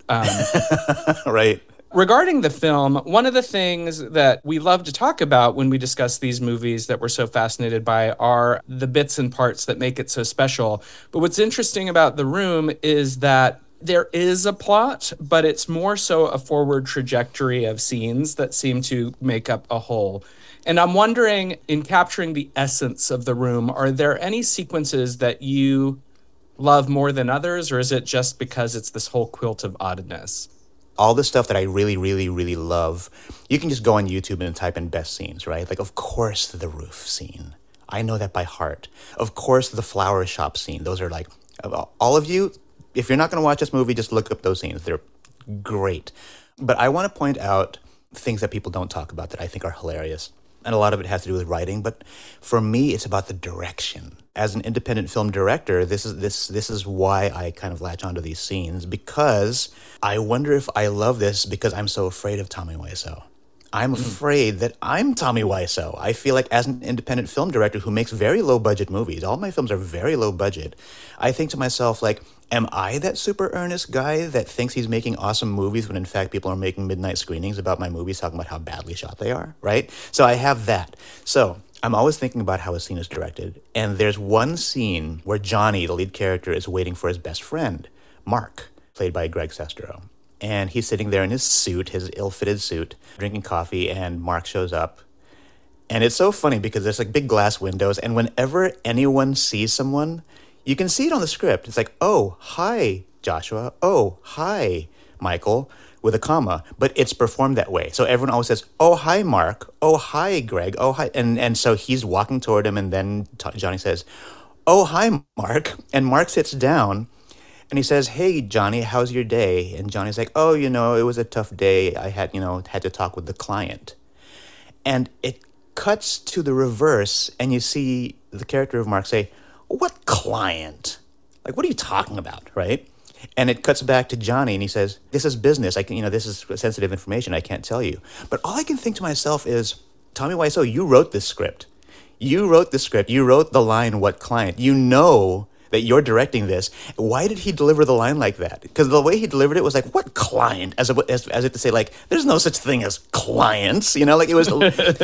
S6: Right.
S2: Regarding the film, one of the things that we love to talk about when we discuss these movies that we're so fascinated by are the bits and parts that make it so special. But what's interesting about The Room is that there is a plot, but it's more so a forward trajectory of scenes that seem to make up a whole. And I'm wondering, in capturing the essence of The Room, are there any sequences that you love more than others, or is it just because it's this whole quilt of oddness?
S6: All the stuff that I really, really, really love, you can just go on YouTube and type in best scenes, right? Like, of course, the roof scene. I know that by heart. Of course, the flower shop scene. Those are like, all of you, if you're not going to watch this movie, just look up those scenes. They're great. But I want to point out things that people don't talk about that I think are hilarious. And a lot of it has to do with writing. But for me, it's about the direction. As an independent film director, this is why I kind of latch onto these scenes, because I wonder if I love this because I'm so afraid of Tommy Wiseau. I'm afraid that I'm Tommy Wiseau. I feel like as an independent film director who makes very low budget movies, all my films are very low budget, I think to myself, like, am I that super earnest guy that thinks he's making awesome movies when in fact people are making midnight screenings about my movies talking about how badly shot they are, right? So I have that. So I'm always thinking about how a scene is directed. And there's one scene where Johnny, the lead character, is waiting for his best friend, Mark, played by Greg Sestero. And he's sitting there in his suit, his ill-fitted suit, drinking coffee, and Mark shows up. And it's so funny because there's like big glass windows, and whenever anyone sees someone, you can see it on the script. It's like, oh, hi, Joshua. Oh, hi, Michael, with a comma. But it's performed that way. So everyone always says, oh, hi, Mark. Oh, hi, Greg. Oh, hi. And so he's walking toward him, and then Johnny says, oh, hi, Mark. And Mark sits down, and he says, hey, Johnny, how's your day? And Johnny's like, oh, you know, it was a tough day. I had to talk with the client. And it cuts to the reverse, and you see the character of Mark say, what client? Like, what are you talking about, right? And it cuts back to Johnny, and he says, this is business. This is sensitive information. I can't tell you. But all I can think to myself is, Tommy Wiseau, you wrote this script. You wrote the script. You wrote the line, what client? You know that you're directing this. Why did he deliver the line like that? Because the way he delivered it was like, what client? As if to say, like, there's no such thing as clients. You know, like it was a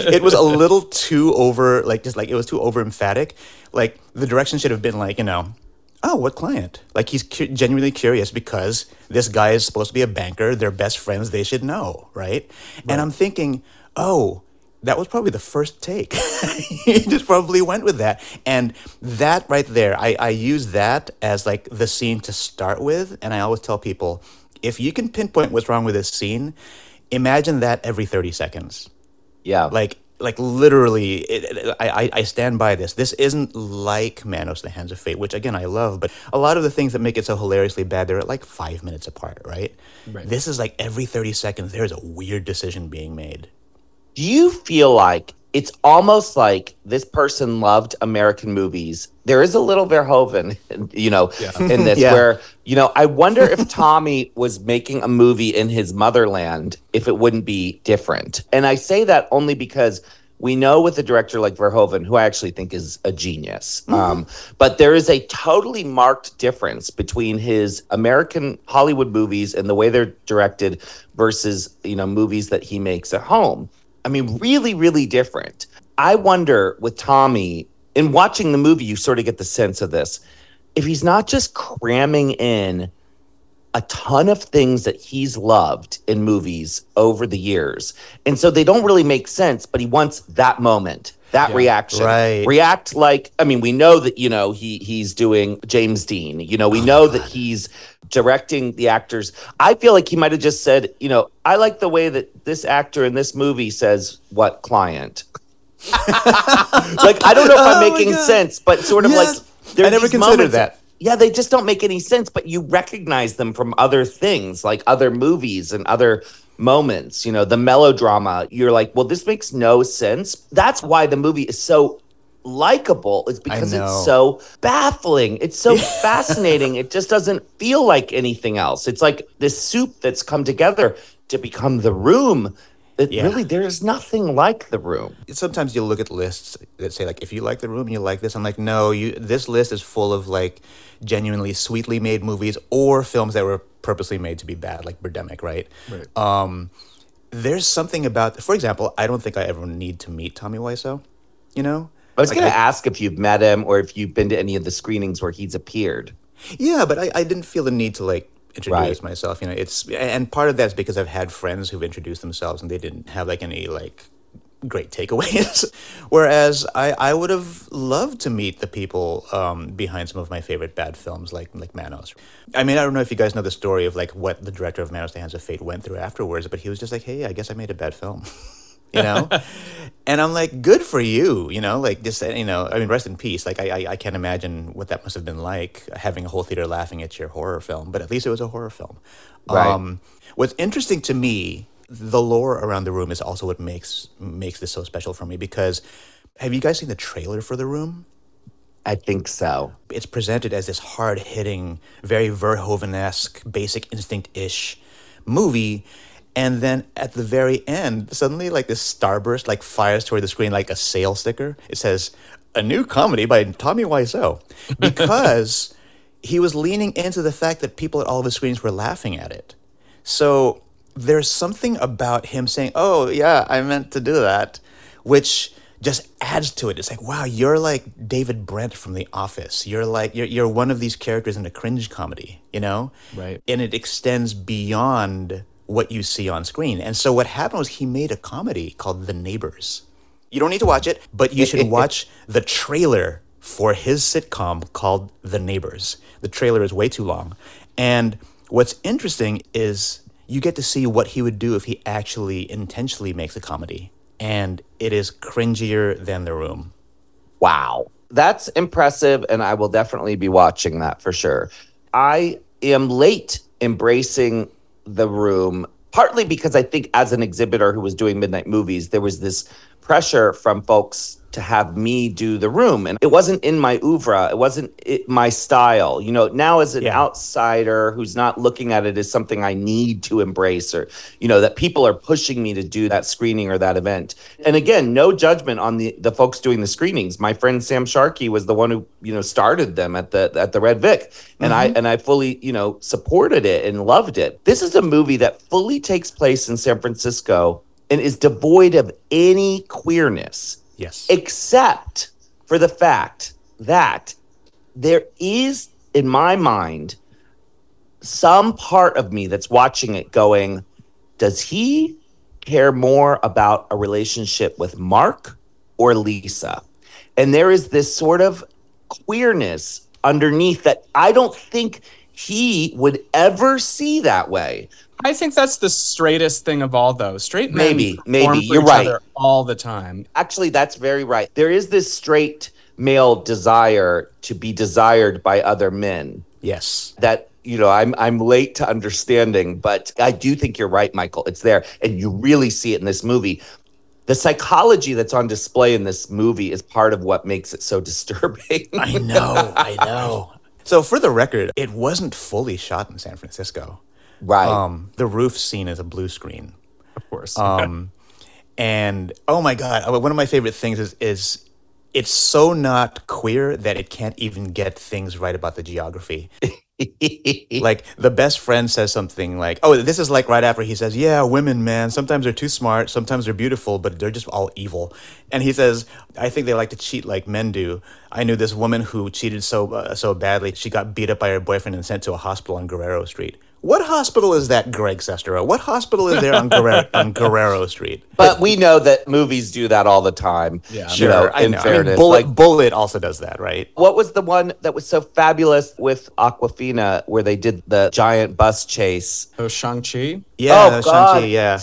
S6: little too over, like, just like it was too over emphatic. Like the direction should have been like, you know, oh, what client? Like he's genuinely curious because this guy is supposed to be a banker. They're best friends. They should know, right? And I'm thinking, oh, that was probably the first take. He just probably went with that. And that right there, I use that as like the scene to start with. And I always tell people, if you can pinpoint what's wrong with this scene, imagine that every 30 seconds.
S1: Yeah.
S6: Like literally, I stand by this. This isn't like Manos, The Hands of Fate, which again, I love. But a lot of the things that make it so hilariously bad, they're like 5 minutes apart, right? This is like every 30 seconds, there's a weird decision being made.
S1: Do you feel like it's almost like this person loved American movies? There is a little Verhoeven, in this where, I wonder if Tommy was making a movie in his motherland, if it wouldn't be different. And I say that only because we know with a director like Verhoeven, who I actually think is a genius, but there is a totally marked difference between his American Hollywood movies and the way they're directed versus, movies that he makes at home. I mean, really, really different. I wonder with Tommy, in watching the movie, you sort of get the sense of this. If he's not just cramming in a ton of things that he's loved in movies over the years. And so they don't really make sense, but he wants that moment, that reaction.
S6: Right.
S1: React like, we know that, he's doing James Dean. We know that he's directing the actors. I feel like he might have just said, I like the way that this actor in this movie says what client. Like, I don't know if I'm making sense, but sort of like,
S6: I never considered that.
S1: Yeah, they just don't make any sense, but you recognize them from other things, like other movies and other moments, the melodrama. You're like, well, this makes no sense. That's why the movie is so likable, is because it's so baffling. It's so fascinating. It just doesn't feel like anything else. It's like this soup that's come together to become The Room. Really, there's nothing like The Room.
S6: Sometimes you'll look at lists that say, like, if you like The Room, you like this. I'm like, no, this list is full of, like, genuinely sweetly made movies or films that were purposely made to be bad, like Birdemic, right? There's something about, for example, I don't think I ever need to meet Tommy Wiseau,
S1: I was going to ask if you've met him or if you've been to any of the screenings where he's appeared.
S6: Yeah, but I didn't feel the need to, like, introduce myself. And part of that's because I've had friends who've introduced themselves and they didn't have, like, any, like, great takeaways. Whereas I would have loved to meet the people behind some of my favorite bad films, like Manos. I don't know if you guys know the story of, like, what the director of Manos: The Hands of Fate went through afterwards, but he was just like, hey, I guess I made a bad film. And I'm like, good for you, like, just, rest in peace. Like, I can't imagine what that must have been like, having a whole theater laughing at your horror film, but at least it was a horror film.
S1: Right.
S6: What's interesting to me, the lore around The Room is also what makes this so special for me, because have you guys seen the trailer for The Room?
S1: I think so.
S6: It's presented as this hard-hitting, very Verhoeven-esque, Basic Instinct-ish movie. And then at the very end, suddenly, like, this starburst, like, fires toward the screen like a sale sticker. It says, a new comedy by Tommy Wiseau. Because he was leaning into the fact that people at all of his screens were laughing at it. So there's something about him saying, oh, yeah, I meant to do that, which just adds to it. It's like, wow, you're like David Brent from The Office. You're like, you're one of these characters in a cringe comedy, Right. And it extends beyond what you see on screen. And so what happened was he made a comedy called The Neighbors. You don't need to watch it, but you should watch the trailer for his sitcom called The Neighbors. The trailer is way too long. And what's interesting is you get to see what he would do if he actually intentionally makes a comedy. And it is cringier than The Room.
S1: Wow. That's impressive, and I will definitely be watching that for sure. I am late embracing The Room, partly because I think as an exhibitor who was doing midnight movies, there was this pressure from folks to have me do The Room. And it wasn't in my oeuvre. It wasn't my style. Now as an outsider who's not looking at it as something I need to embrace, or, that people are pushing me to do that screening or that event. And again, no judgment on the folks doing the screenings. My friend Sam Sharkey was the one who, started them at the Red Vic. And I fully, supported it and loved it. This is a movie that fully takes place in San Francisco and is devoid of any queerness.
S6: Yes.
S1: Except for the fact that there is, in my mind, some part of me that's watching it going, does he care more about a relationship with Mark or Lisa? And there is this sort of queerness underneath that I don't think he would ever see that way.
S2: I think that's the straightest thing of all, though. Straight men
S1: maybe
S2: perform for
S1: you're
S2: each
S1: right
S2: other all the time.
S1: Actually, that's very right. There is this straight male desire to be desired by other men.
S6: Yes.
S1: That, I'm late to understanding, but I do think you're right, Michael. It's there, and you really see it in this movie. the psychology that's on display in this movie is part of what makes it so disturbing.
S6: I know. So for the record, it wasn't fully shot in San Francisco.
S1: Right.
S6: The roof scene is a blue screen.
S2: Of course.
S6: And oh my God, one of my favorite things is it's so not queer that it can't even get things right about the geography. Like the best friend says something like, oh, this is like right after he says, yeah, women, man, sometimes they're too smart, sometimes they're beautiful, but they're just all evil. And he says, I think they like to cheat like men do. I knew this woman who cheated so badly, she got beat up by her boyfriend and sent to a hospital on Guerrero Street. What hospital is that, Greg Sestero? What hospital is there on Guerrero Street?
S1: But we know that movies do that all the time.
S2: Yeah.
S6: Sure, I
S1: in
S6: know.
S1: fairness.
S6: Bullet also does that, right?
S1: What was the one that was so fabulous with Aquafina where they did the giant bus chase?
S2: Oh, Shang-Chi?
S6: Yeah,
S1: Oh, God.
S6: Shang-Chi, yeah.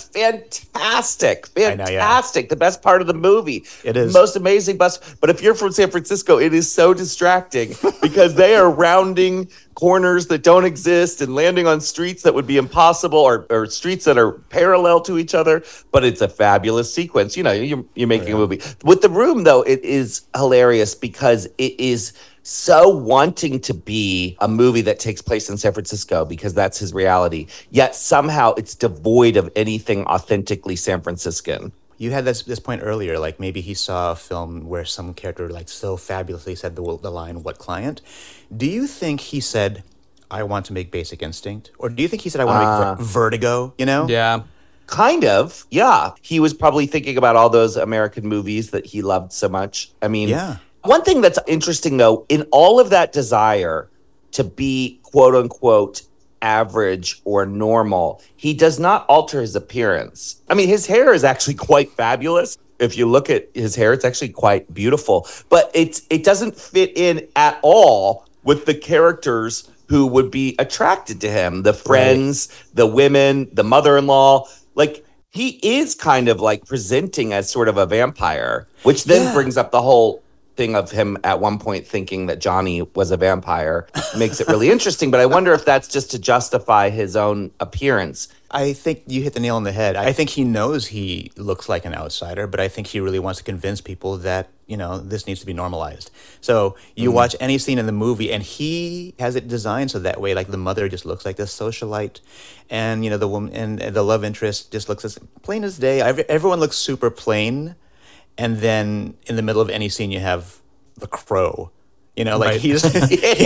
S1: Fantastic.
S6: I know, yeah.
S1: The best part of the movie.
S6: It is.
S1: Most amazing bus. But if you're from San Francisco, it is so distracting because they are rounding corners that don't exist and landing on streets that would be impossible or streets that are parallel to each other. But it's a fabulous sequence. You know, you're making a movie. With The Room, though, it is hilarious because it is so wanting to be a movie that takes place in San Francisco because that's his reality. Yet somehow it's devoid of anything authentically San Franciscan.
S6: You had this point earlier, like maybe he saw a film where some character like so fabulously said the line, "What client?" Do you think he said, "I want to make Basic Instinct," or do you think he said, "I want to make Vertigo"? You know?
S2: Yeah.
S1: Kind of, yeah. He was probably thinking about all those American movies that he loved so much. I mean,
S6: Yeah.
S1: One thing that's interesting, though, in all of that desire to be quote unquote average or normal, he does not alter his appearance. I mean, his hair is actually quite fabulous. If you look at his hair, it's actually quite beautiful, but it doesn't fit in at all with the characters who would be attracted to him, the friends, the women, the mother-in-law. Like, he is kind of like presenting as sort of a vampire, which then brings up the whole thing of him at one point thinking that Johnny was a vampire. Makes it really interesting, but I wonder if that's just to justify his own appearance.
S6: I think you hit the nail on the head. I think he knows he looks like an outsider, but I think he really wants to convince people that, you know, this needs to be normalized. So you watch any scene in the movie and he has it designed so that way, like the mother just looks like this socialite and, you know, the woman and the love interest just looks as plain as day. Everyone looks super plain. And then in the middle of any scene, you have the Crow. You know, like he's this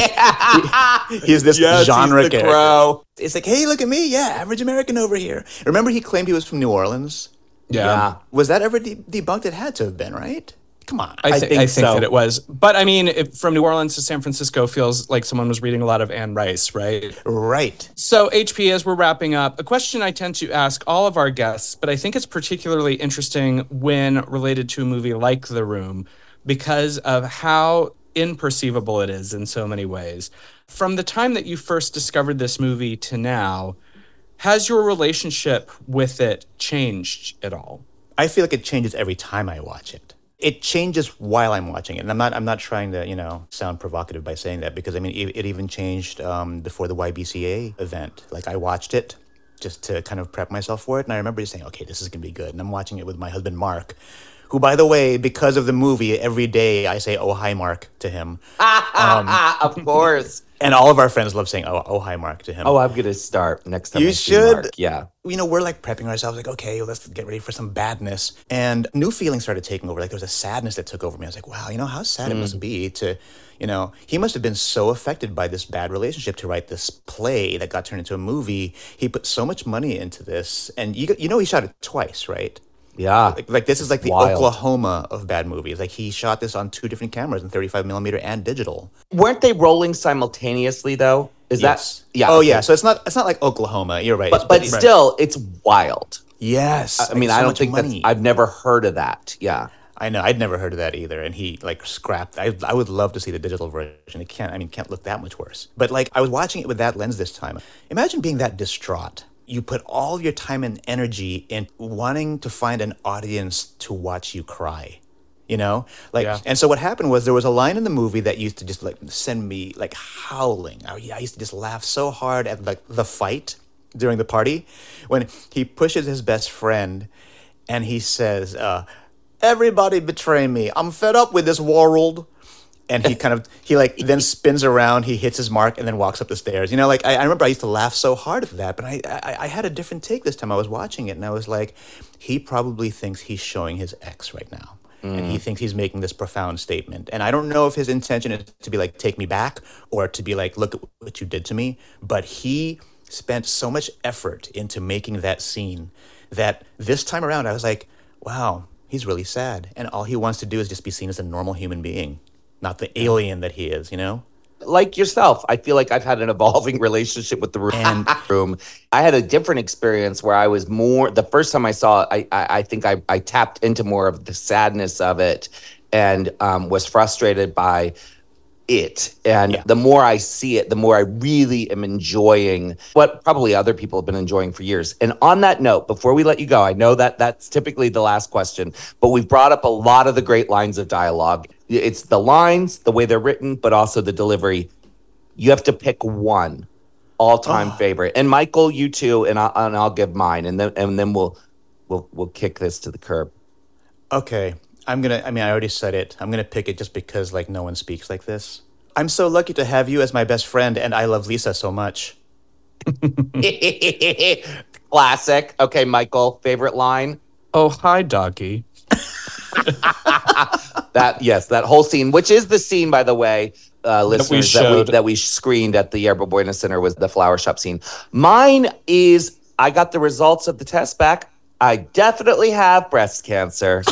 S6: genre character.
S1: Crow.
S6: It's like, hey, look at me. Yeah, average American over here. Remember he claimed he was from New Orleans?
S2: Yeah.
S6: Was that ever debunked? It had to have been, right? Come on.
S2: I think
S1: so.
S2: that it was. But I mean, from New Orleans to San Francisco feels like someone was reading a lot of Anne Rice, right?
S6: Right.
S2: So HP, as we're wrapping up, a question I tend to ask all of our guests, but I think it's particularly interesting when related to a movie like The Room because of how imperceivable it is in so many ways. From the time that you first discovered this movie to now, has your relationship with it changed at all?
S6: I feel like it changes every time I watch it. It changes while I'm watching it. And I'm not trying to, you know, sound provocative by saying that because, I mean, it even changed before the YBCA event. Like, I watched it just to kind of prep myself for it. And I remember just saying, okay, this is going to be good. And I'm watching it with my husband, Mark, who, by the way, because of the movie, every day I say, oh, hi, Mark, to him.
S1: Of course.
S6: And all of our friends love saying, oh, hi, Mark, to him.
S1: Oh, I'm going to start next time.
S6: You
S1: I see
S6: should.
S1: Mark. Yeah.
S6: You know, we're like prepping ourselves, like, okay, let's get ready for some badness. And new feelings started taking over. Like, there was a sadness that took over me. I was like, wow, you know, how sad it must be to, you know, he must have been so affected by this bad relationship to write this play that got turned into a movie. He put so much money into this. And, you know, he shot it twice, right?
S1: Yeah.
S6: Like this is like the
S1: Wild.
S6: Oklahoma of bad movies. Like, he shot this on 2 different cameras, in 35 millimeter and digital.
S1: Weren't they rolling simultaneously, though? Is
S6: Yes.
S1: that? Yeah.
S6: Oh,
S1: okay.
S6: yeah. So it's not like Oklahoma. You're right.
S1: But still, it's wild.
S6: Yes.
S1: I mean,
S6: so
S1: I don't
S6: much
S1: think that's,
S6: money.
S1: I've never heard of that. Yeah.
S6: I know. I'd never heard of that either. And he like scrapped. I would love to see the digital version. It can't look that much worse. But like, I was watching it with that lens this time. Imagine being that distraught. You put all your time and energy in wanting to find an audience to watch you cry. You know? Like,
S2: Yeah.
S6: And so what happened was there was a line in the movie that used to just like send me like howling. I used to just laugh so hard at like the fight during the party when he pushes his best friend and he says, everybody betray me. I'm fed up with this world. And he then spins around, he hits his mark, and then walks up the stairs. You know, like, I remember I used to laugh so hard at that, but I had a different take this time. I was watching it, and I was like, he probably thinks he's showing his ex right now. And he thinks he's making this profound statement. And I don't know if his intention is to be like, take me back, or to be like, look at what you did to me. But he spent so much effort into making that scene that this time around, I was like, wow, he's really sad. And all he wants to do is just be seen as a normal human being. Not the alien that he is, you know?
S1: Like yourself, I feel like I've had an evolving relationship with the room. I had a different experience where I was more, the first time I saw it, I think I tapped into more of the sadness of it and was frustrated by it. And the more I see it, the more I really am enjoying what probably other people have been enjoying for years. And on that note, before we let you go, I know that that's typically the last question, but we've brought up a lot of the great lines of dialogue. It's the lines, the way they're written, but also the delivery. You have to pick one all-time favorite. And Michael, you too, and I'll give mine, and then we'll kick this to the curb.
S6: Okay. I already said it. I'm going to pick it just because, like, no one speaks like this. I'm so lucky to have you as my best friend, and I love Lisa so much.
S1: Classic. Okay, Michael, favorite line?
S2: Oh, hi, doggy.
S1: That whole scene, which is the scene, by the way, listeners, that we screened at the Yerba Buena Center, was the flower shop scene. Mine is, I got the results of the test back. I definitely have breast cancer.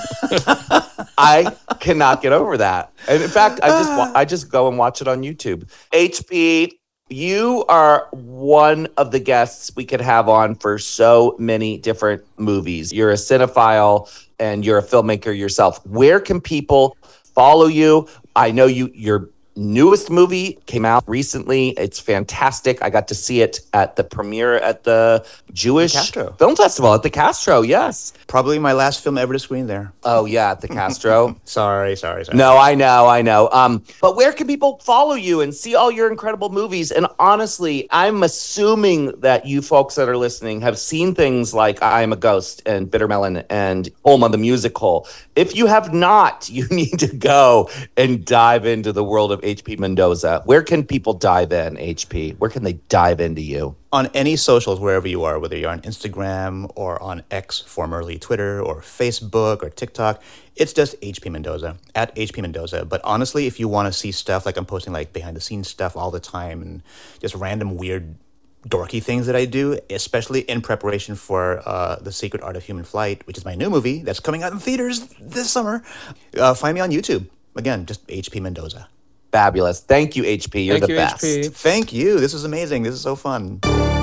S1: I cannot get over that. And in fact, I just go and watch it on YouTube. HP, you are one of the guests we could have on for so many different movies. You're a cinephile and you're a filmmaker yourself. Where can people follow you? I know your newest movie came out recently. It's fantastic. I got to see it at the premiere at the Jewish Film Festival at the Castro. Yes.
S6: Probably my last film ever to screen there.
S1: Oh, yeah, at the Castro.
S6: Sorry.
S1: No, I know. But where can people follow you and see all your incredible movies? And honestly, I'm assuming that you folks that are listening have seen things like I Am a Ghost and Bitter Melon and Home the Musical. If you have not, you need to go and dive into the world of HP Mendoza. Where can people dive in, HP? Where can they dive into you?
S6: On any socials, wherever you are, whether you're on Instagram or on X, formerly Twitter, or Facebook or TikTok, it's just HP Mendoza, at HP Mendoza. But honestly, if you want to see stuff, like I'm posting like behind the scenes stuff all the time and just random weird dorky things that I do, especially in preparation for The Secret Art of Human Flight, which is my new movie that's coming out in theaters this summer, find me on YouTube. Again, just HP Mendoza.
S1: Fabulous. Thank you, HP. You're the best. HP.
S6: Thank you. This is amazing. This is so fun.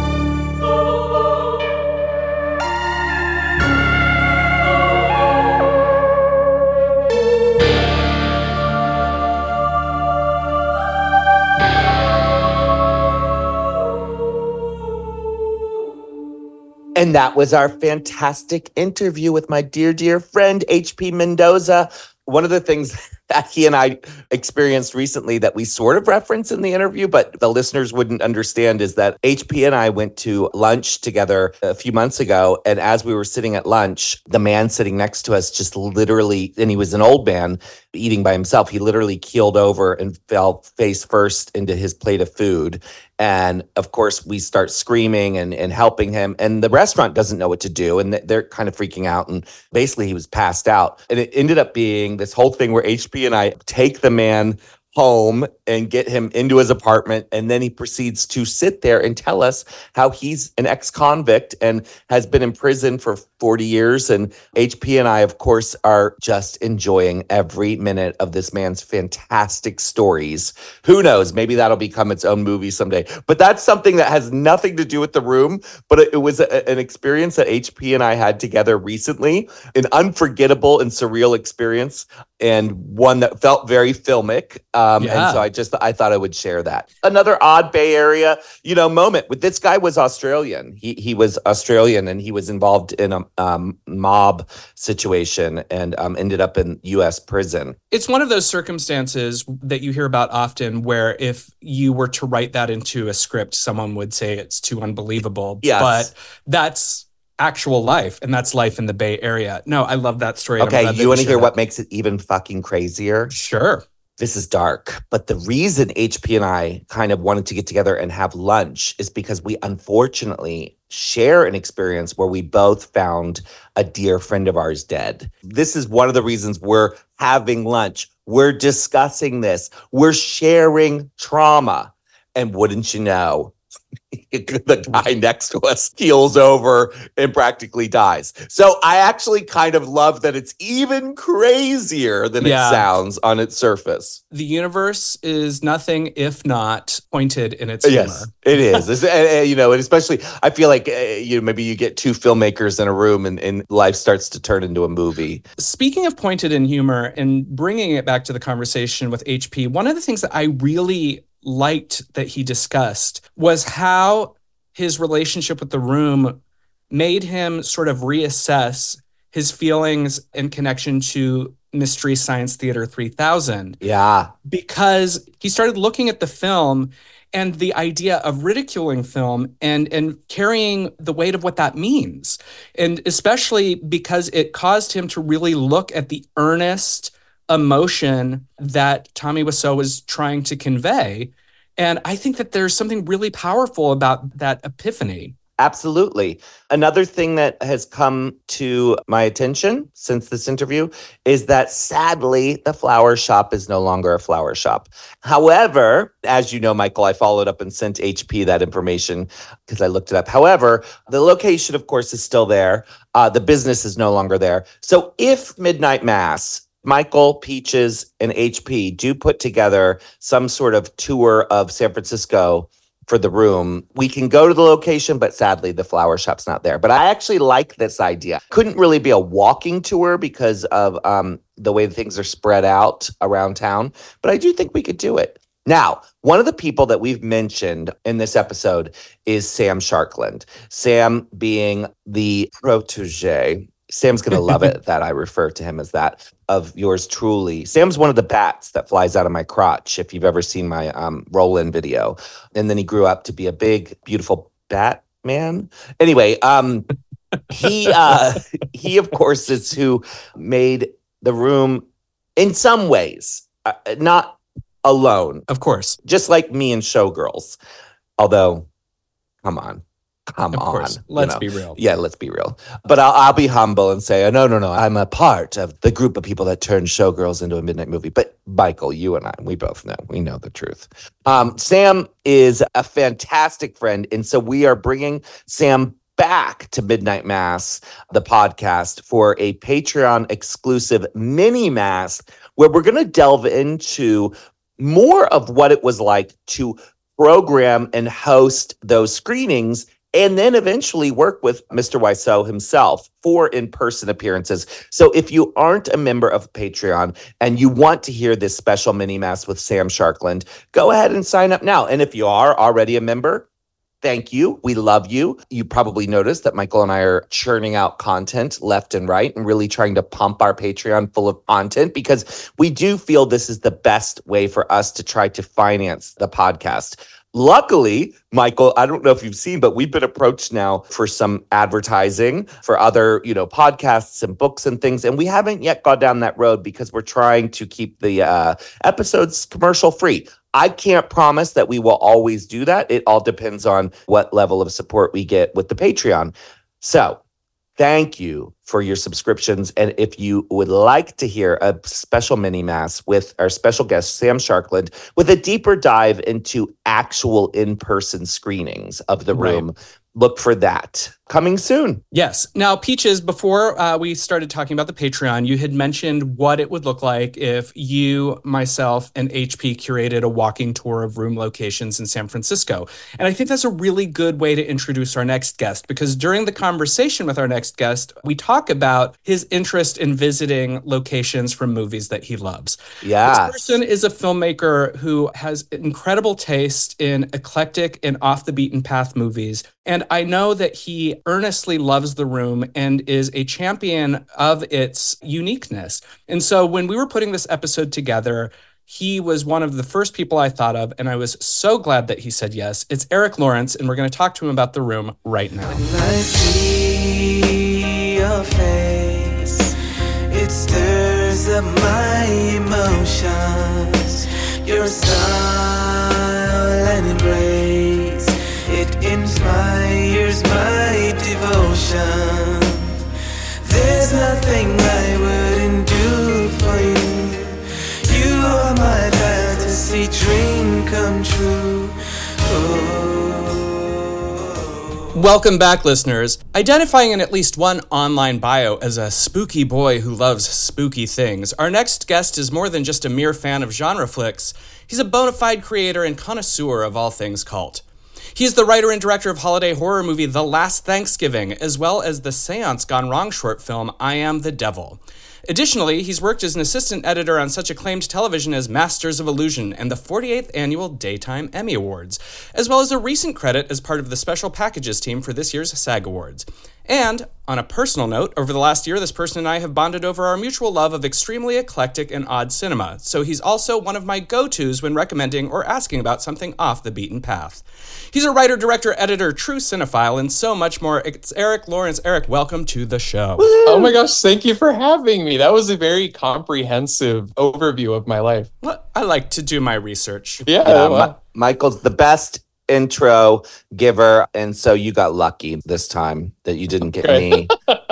S1: And that was our fantastic interview with my dear, dear friend, HP Mendoza. One of the things that he and I experienced recently that we sort of reference in the interview, but the listeners wouldn't understand, is that HP and I went to lunch together a few months ago. And as we were sitting at lunch, the man sitting next to us just literally, and he was an old man eating by himself, he literally keeled over and fell face first into his plate of food. And of course, we start screaming and helping him. And the restaurant doesn't know what to do. And they're kind of freaking out. And basically, he was passed out. And it ended up being this whole thing where HP and I take the man home and get him into his apartment. And then he proceeds to sit there and tell us how he's an ex-convict and has been in prison for 40 years. And HP and I, of course, are just enjoying every minute of this man's fantastic stories. Who knows? Maybe that'll become its own movie someday. But that's something that has nothing to do with the room. But it was an experience that HP and I had together recently, an unforgettable and surreal experience, and one that felt very filmic. And so I thought I would share that. Another odd Bay Area, moment with this guy was Australian. He was Australian and he was involved in a mob situation and ended up in U.S. prison.
S2: It's one of those circumstances that you hear about often where if you were to write that into a script, someone would say it's too unbelievable.
S1: Yes.
S2: But that's actual life, and that's life in the Bay Area. No, I love that story.
S1: Okay, you want to hear what makes it even fucking crazier?
S2: Sure.
S1: This is dark, but the reason HP and I kind of wanted to get together and have lunch is because we unfortunately share an experience where we both found a dear friend of ours dead. This is one of the reasons we're having lunch. We're discussing this. We're sharing trauma. And wouldn't you know, the guy next to us keels over and practically dies. So I actually kind of love that it's even crazier than it sounds on its surface.
S2: The universe is nothing if not pointed in its humor.
S1: Yes, it is. And especially, I feel like maybe you get two filmmakers in a room and life starts to turn into a movie.
S2: Speaking of pointed in humor and bringing it back to the conversation with HP, one of the things that I really liked that he discussed was how his relationship with The Room made him sort of reassess his feelings and connection to Mystery Science Theater 3000.
S1: Yeah.
S2: Because he started looking at the film and the idea of ridiculing film and carrying the weight of what that means. And especially because it caused him to really look at the earnest emotion that Tommy Wiseau was trying to convey. And I think that there's something really powerful about that epiphany.
S1: Absolutely. Another thing that has come to my attention since this interview is that sadly, the flower shop is no longer a flower shop. However, as you know, Michael, I followed up and sent HP that information because I looked it up. However, the location, of course, is still there. The business is no longer there. So if Midnight Mass, Michael, Peaches, and HP do put together some sort of tour of San Francisco for The Room, we can go to the location, but sadly, the flower shop's not there. But I actually like this idea. Couldn't really be a walking tour because of the way things are spread out around town, but I do think we could do it. Now, one of the people that we've mentioned in this episode is Sam Sharkland. Sam being the protege. Sam's going to love it that I refer to him as that, of yours truly. Sam's one of the bats that flies out of my crotch, if you've ever seen my roll-in video. And then he grew up to be a big, beautiful Batman. Anyway, he, of course, is who made The Room in some ways, not alone.
S2: Of course.
S1: Just like me and Showgirls. Although, come on. Come on.
S2: Let's be real.
S1: Yeah, let's be real. But I'll be humble and say, no. I'm a part of the group of people that turned Showgirls into a midnight movie. But Michael, you and I, we both know. We know the truth. Sam is a fantastic friend. And so we are bringing Sam back to Midnight Mass, the podcast, for a Patreon exclusive mini mass where we're going to delve into more of what it was like to program and host those screenings, and then eventually work with Mr. Wiseau himself for in-person appearances. So if you aren't a member of Patreon and you want to hear this special mini-mass with Sam Sharkland, go ahead and sign up now. And if you are already a member, thank you. We love you. You probably noticed that Michael and I are churning out content left and right and really trying to pump our Patreon full of content because we do feel this is the best way for us to try to finance the podcast. Luckily, Michael, I don't know if you've seen, but we've been approached now for some advertising for other, podcasts and books and things. And we haven't yet gone down that road because we're trying to keep the episodes commercial free. I can't promise that we will always do that. It all depends on what level of support we get with the Patreon. So thank you for your subscriptions. And if you would like to hear a special mini mass with our special guest, Sam Sharkland, with a deeper dive into actual in-person screenings of The Room, look for that coming soon.
S2: Yes. Now, Peaches, before we started talking about the Patreon, you had mentioned what it would look like if you, myself, and HP curated a walking tour of Room locations in San Francisco. And I think that's a really good way to introduce our next guest, because during the conversation with our next guest, we talk about his interest in visiting locations from movies that he loves.
S1: Yeah.
S2: This person is a filmmaker who has incredible taste in eclectic and off-the-beaten-path movies. And I know that he earnestly loves The Room and is a champion of its uniqueness. And so when we were putting this episode together, he was one of the first people I thought of, and I was so glad that he said yes. It's Eric Lawrence, and we're going to talk to him about The Room right now.
S7: your face. It stirs up my emotions. Your style and grace, it inspires my devotion. There's nothing I wouldn't do for you. You are my fantasy dream come true.
S2: Welcome back, listeners. Identifying in at least one online bio as a spooky boy who loves spooky things, our next guest is more than just a mere fan of genre flicks. He's a bona fide creator and connoisseur of all things cult. He's the writer and director of holiday horror movie The Last Thanksgiving, as well as the Seance Gone Wrong short film I Am the Devil. Additionally, he's worked as an assistant editor on such acclaimed television as Masters of Illusion and the 48th Annual Daytime Emmy Awards, as well as a recent credit as part of the special packages team for this year's SAG Awards. And, on a personal note, over the last year, this person and I have bonded over our mutual love of extremely eclectic and odd cinema, so he's also one of my go-tos when recommending or asking about something off the beaten path. He's a writer, director, editor, true cinephile, and so much more. It's Eric Lawrence. Eric, welcome to the show.
S8: Oh my gosh, thank you for having me. That was a very comprehensive overview of my life.
S2: Well, I like to do my research.
S8: Yeah.
S1: Michael's the best intro giver, and so you got lucky this time that you didn't get me.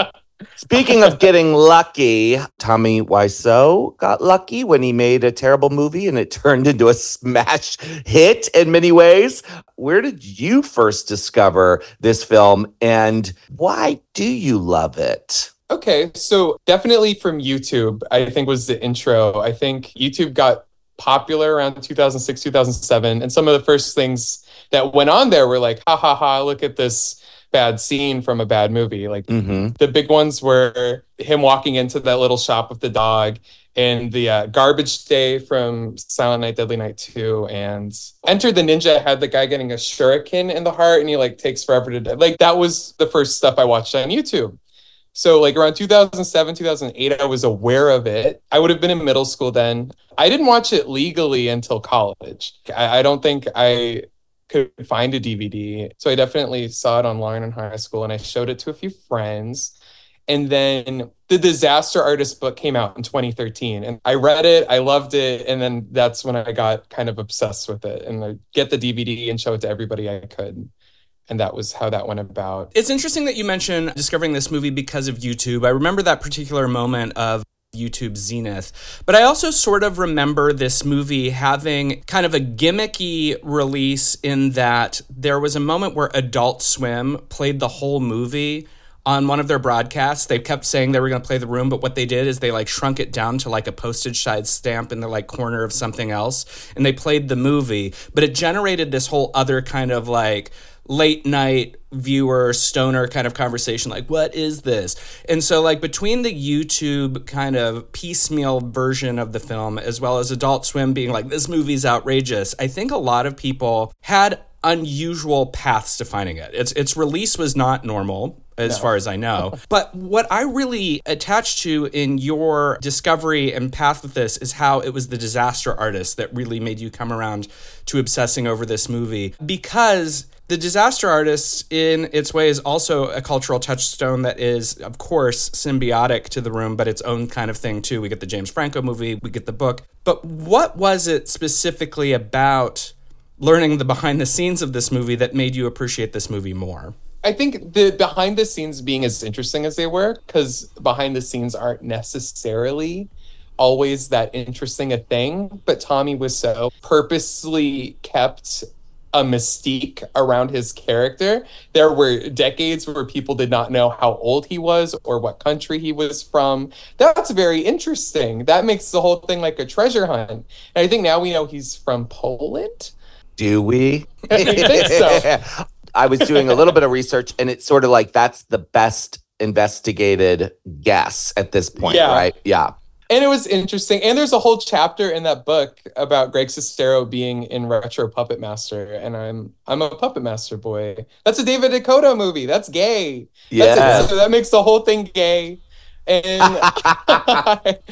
S1: Speaking of getting lucky, Tommy Wiseau got lucky when he made a terrible movie and it turned into a smash hit in many ways. Where did you first discover this film, and why do you love it?
S8: Okay, so definitely from YouTube, I think was the intro. I think YouTube got popular around 2006, 2007, and some of the first things that went on there were like, ha ha ha, look at this bad scene from a bad movie. Like the big ones were him walking into that little shop with the dog, and the Garbage Day from Silent Night, Deadly Night 2, and Enter the Ninja had the guy getting a shuriken in the heart and he like takes forever to die. Like that was the first stuff I watched on YouTube. So like around 2007, 2008, I was aware of it. I would have been in middle school then. I didn't watch it legally until college. I don't think I could find a DVD. So I definitely saw it online in high school and I showed it to a few friends. And then the Disaster Artist book came out in 2013 and I read it, I loved it. And then that's when I got kind of obsessed with it and I get the DVD and show it to everybody I could. And that was how that went about.
S2: It's interesting that you mention discovering this movie because of YouTube. I remember that particular moment of YouTube zenith. But I also sort of remember this movie having kind of a gimmicky release in that there was a moment where Adult Swim played the whole movie on one of their broadcasts. They kept saying they were going to play The Room, but what they did is they like shrunk it down to like a postage size stamp in the like corner of something else. And they played the movie, but it generated this whole other kind of like late night viewer stoner kind of conversation, like what is this? And so like between the YouTube kind of piecemeal version of the film as well as Adult Swim being like this movie's outrageous, I think a lot of people had unusual paths to finding it. Its release was not normal as far as I know. But what I really attached to in your discovery and path with this is how it was the Disaster Artist that really made you come around to obsessing over this movie, because The Disaster Artist, in its way, is also a cultural touchstone that is, of course, symbiotic to The Room, but its own kind of thing, too. We get the James Franco movie, we get the book. But what was it specifically about learning the behind the scenes of this movie that made you appreciate this movie more?
S8: I think the behind the scenes being as interesting as they were, because behind the scenes aren't necessarily always that interesting a thing, but Tommy Wiseau purposely kept a mystique around his character. There were decades where people did not know how old he was or what country he was from. That's very interesting. That makes the whole thing like a treasure hunt. And I think now we know he's from Poland.
S1: Do we?
S8: I think so.
S1: I was doing a little bit of research, and it's sort of like that's the best investigated guess at this point, right? Yeah.
S8: And it was interesting. And there's a whole chapter in that book about Greg Sestero being in Retro Puppet Master. And I'm a Puppet Master boy. That's a David Dakota movie. That's gay.
S1: Yeah.
S8: So that makes the whole thing gay. And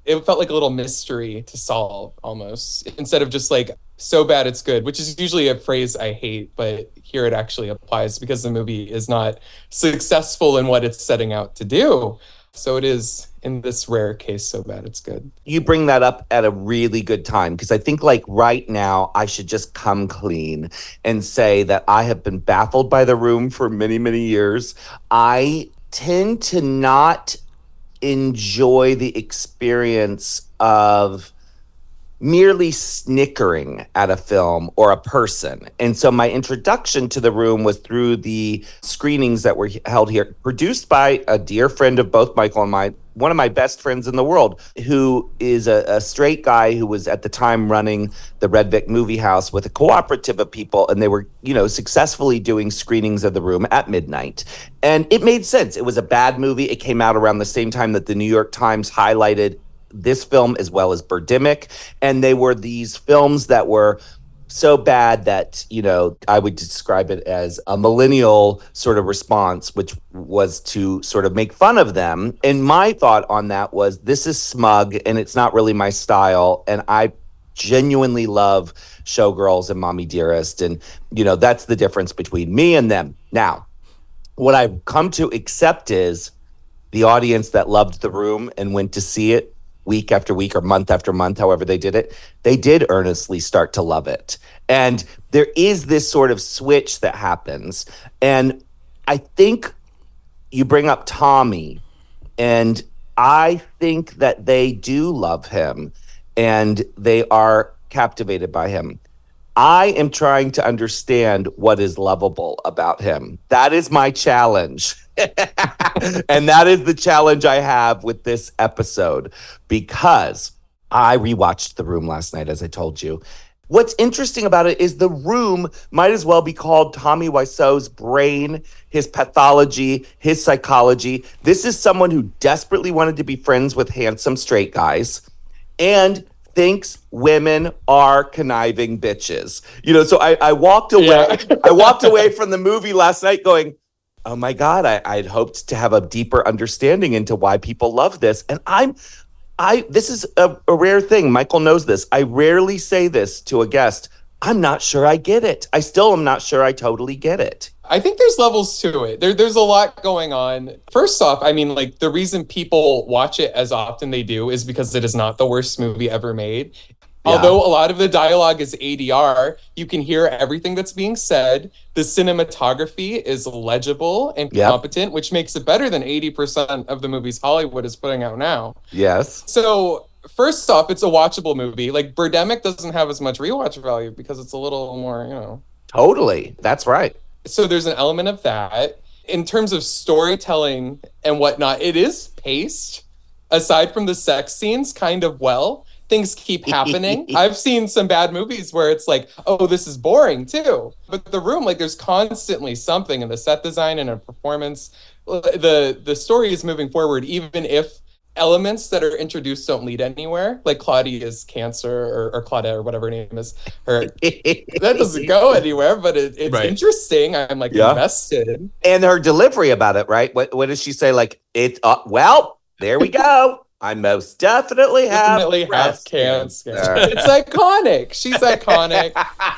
S8: it felt like a little mystery to solve almost, instead of just like so bad it's good, which is usually a phrase I hate, but here it actually applies because the movie is not successful in what it's setting out to do. So it is, in this rare case, so bad it's good.
S1: You bring that up at a really good time, because I think like right now I should just come clean and say that I have been baffled by The Room for many, many years. I tend to not enjoy the experience of merely snickering at a film or a person. And so my introduction to The Room was through the screenings that were held here, produced by a dear friend of both Michael and mine, one of my best friends in the world, who is a straight guy who was at the time running the Red Vic Movie House with a cooperative of people. And they were, successfully doing screenings of The Room at midnight. And it made sense. It was a bad movie. It came out around the same time that the New York Times highlighted this film as well as Birdemic. And they were these films that were so bad that, I would describe it as a millennial sort of response, which was to sort of make fun of them. And my thought on that was, this is smug and it's not really my style. And I genuinely love Showgirls and Mommy Dearest. And, that's the difference between me and them. Now, what I've come to accept is the audience that loved The Room and went to see it week after week or month after month, however they did it, they did earnestly start to love it. And there is this sort of switch that happens. And I think you bring up Tommy, and I think that they do love him and they are captivated by him. I am trying to understand what is lovable about him. That is my challenge. And that is the challenge I have with this episode, because I rewatched The Room last night, as I told you. What's interesting about it is The Room might as well be called Tommy Wiseau's brain, his pathology, his psychology. This is someone who desperately wanted to be friends with handsome straight guys and thinks women are conniving bitches. So I walked away. Yeah. I walked away from the movie last night going, oh my God, I'd hoped to have a deeper understanding into why people love this. And this is a rare thing. Michael knows this. I rarely say this to a guest. I'm not sure I get it. I still am not sure I totally get it.
S8: I think there's levels to it. There's a lot going on. First off, the reason people watch it as often they do is because it is not the worst movie ever made. Yeah. Although a lot of the dialogue is ADR, you can hear everything that's being said. The cinematography is legible and competent, which makes it better than 80% of the movies Hollywood is putting out now.
S1: Yes.
S8: So first off, it's a watchable movie. Like Birdemic doesn't have as much rewatch value because it's a little more,
S1: Totally. That's right.
S8: So there's an element of that. In terms of storytelling and whatnot, it is paced, aside from the sex scenes, kind of well. Things keep happening. I've seen some bad movies where it's like, oh, this is boring too. But The Room, there's constantly something in the set design and a performance. The story is moving forward, even if elements that are introduced don't lead anywhere, like Claudia's cancer or Claudia or whatever her name is. That doesn't go anywhere, but it's right. Interesting. I'm invested.
S1: And her delivery about it, right? What does she say? Well, there we go. I most definitely have
S8: cancer. It's iconic. She's iconic.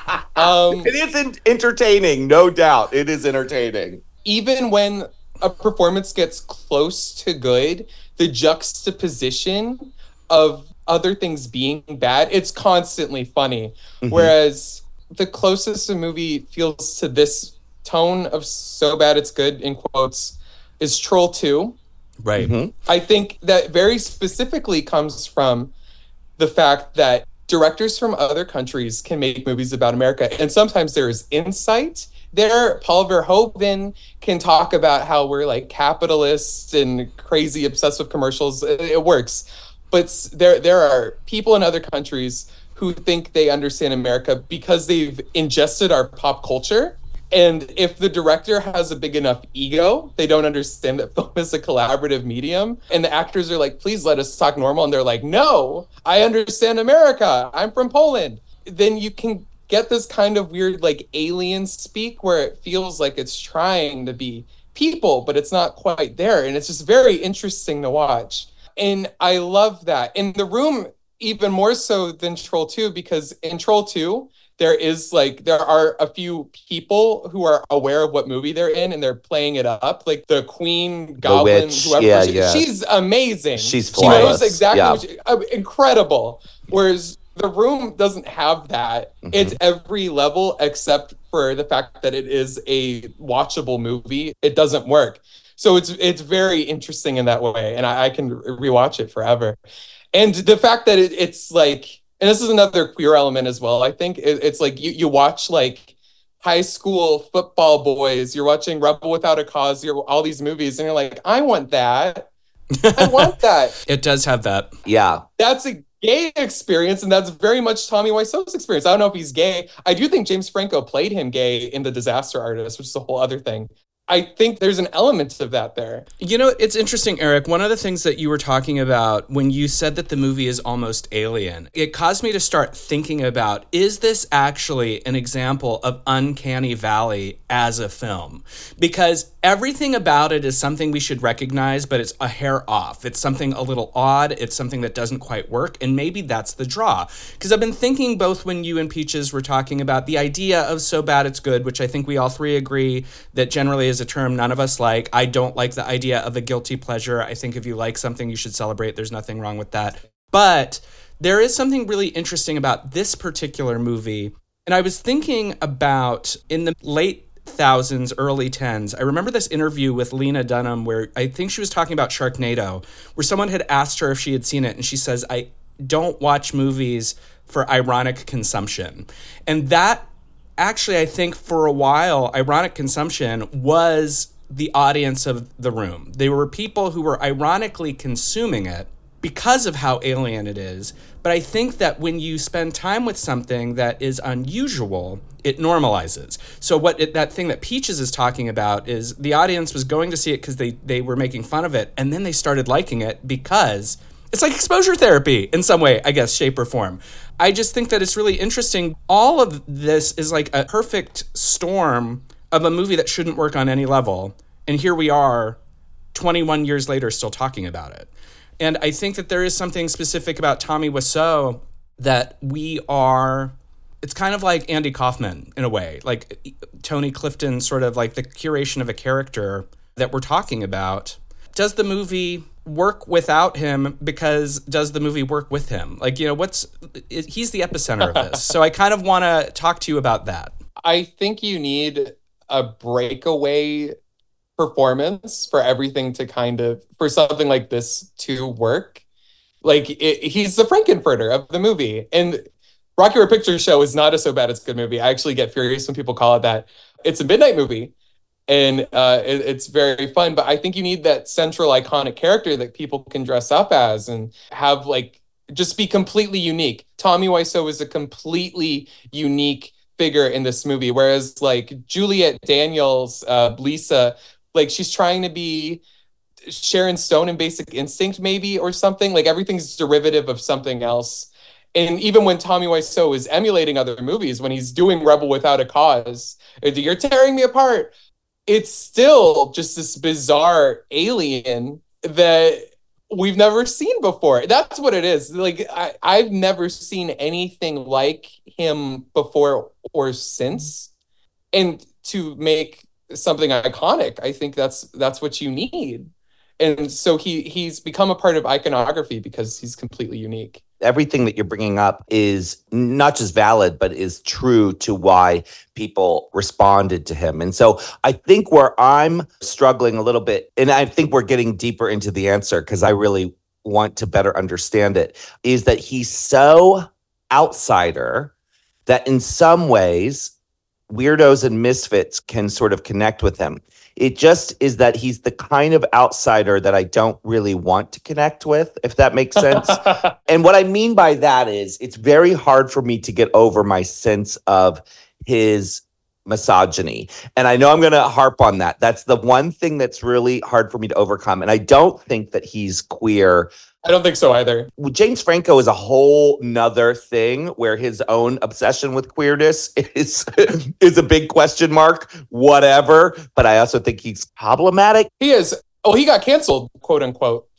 S1: It is entertaining, no doubt. It is entertaining.
S8: Even when a performance gets close to good, the juxtaposition of other things being bad, it's constantly funny. Mm-hmm. Whereas the closest a movie feels to this tone of so bad it's good, in quotes, is Troll 2.
S2: Right.
S1: Mm-hmm.
S8: I think that very specifically comes from the fact that directors from other countries can make movies about America. And sometimes there is insight there. Paul Verhoeven can talk about how we're capitalists and crazy obsessed with commercials. It works. But there are people in other countries who think they understand America because they've ingested our pop culture. And if the director has a big enough ego, they don't understand that film is a collaborative medium. And the actors are like, please let us talk normal. And they're like, no, I understand America. I'm from Poland. Then you can get this kind of weird alien speak where it feels like it's trying to be people, but it's not quite there. And it's just very interesting to watch. And I love that. In The Room, even more so than Troll 2, because in Troll 2, there are a few people who are aware of what movie they're in and they're playing it up. Like the Queen, Goblin,
S1: witch,
S8: whoever. She's amazing.
S1: She's
S8: She knows
S1: flawless.
S8: exactly incredible. Whereas The Room doesn't have that. It's every level except for the fact that it is a watchable movie. It doesn't work. So it's very interesting in that way. And I can rewatch it forever. And the fact that it's like, and this is another queer element as well, I think, it's like you watch like high school football boys, you're watching Rebel Without a Cause, all these movies, and you're like, I want that. I want that.
S2: It does have that.
S1: Yeah.
S8: That's a gay experience, and that's very much Tommy Wiseau's experience. I don't know if he's gay. I do think James Franco played him gay in The Disaster Artist, which is a whole other thing. I think there's an element of that there.
S2: You know, it's interesting, Eric. One of the things that you were talking about when you said that the movie is almost alien, it caused me to start thinking about, is this actually an example of Uncanny Valley as a film? Because everything about it is something we should recognize, but it's a hair off. It's something a little odd. It's something that doesn't quite work. And maybe that's the draw. Because I've been thinking, both when you and Peaches were talking about the idea of so bad it's good, which I think we all three agree that generally is a term none of us like. I don't like the idea of a guilty pleasure. I think if you like something, you should celebrate. There's nothing wrong with that. But there is something really interesting about this particular movie. And I was thinking about in the late thousands, early tens, I remember this interview with Lena Dunham where I think she was talking about Sharknado, where someone had asked her if she had seen it. And she says, I don't watch movies for ironic consumption. And that actually, I think for a while, ironic consumption was the audience of The Room. They were people who were ironically consuming it because of how alien it is. But I think that when you spend time with something that is unusual, it normalizes. So that thing that Peaches is talking about is the audience was going to see it because they were making fun of it, and then they started liking it because it's like exposure therapy in some way, I guess, shape or form. I just think that it's really interesting. All of this is like a perfect storm of a movie that shouldn't work on any level. And here we are 21 years later still talking about it. And I think that there is something specific about Tommy Wiseau that it's kind of like Andy Kaufman in a way, like Tony Clifton, sort of like the curation of a character that we're talking about. Does the movie work without him because does the movie work with him? Like, you know, he's the epicenter of this. So I kind of want to talk to you about that.
S8: I think you need a breakaway performance for everything to for something like this to work. Like he's the Frankenfurter of the movie. And Rocky Horror Picture Show is not a So Bad It's Good movie. I actually get furious when people call it that. It's a midnight movie. And it's very fun. But I think you need that central iconic character that people can dress up as and have just be completely unique. Tommy Wiseau is a completely unique figure in this movie. Whereas Juliet Daniels, Lisa, she's trying to be Sharon Stone in Basic Instinct maybe or something. Everything's derivative of something else. And even when Tommy Wiseau is emulating other movies, when he's doing Rebel Without a Cause, you're tearing me apart. It's still just this bizarre alien that we've never seen before. That's what it is. I've never seen anything like him before or since. And to make something iconic, I think that's what you need. And so he's become a part of iconography because he's completely unique.
S1: Everything that you're bringing up is not just valid, but is true to why people responded to him. And so I think where I'm struggling a little bit, and I think we're getting deeper into the answer because I really want to better understand it, is that he's so outsider that in some ways weirdos and misfits can sort of connect with him. It just is that he's the kind of outsider that I don't really want to connect with, if that makes sense. And what I mean by that is it's very hard for me to get over my sense of his misogyny. And I know I'm going to harp on that. That's the one thing that's really hard for me to overcome. And I don't think that he's queer.
S8: I don't think so either.
S1: James Franco is a whole nother thing where his own obsession with queerness is a big question mark, whatever. But I also think he's problematic.
S8: He is. Oh, he got canceled, quote unquote,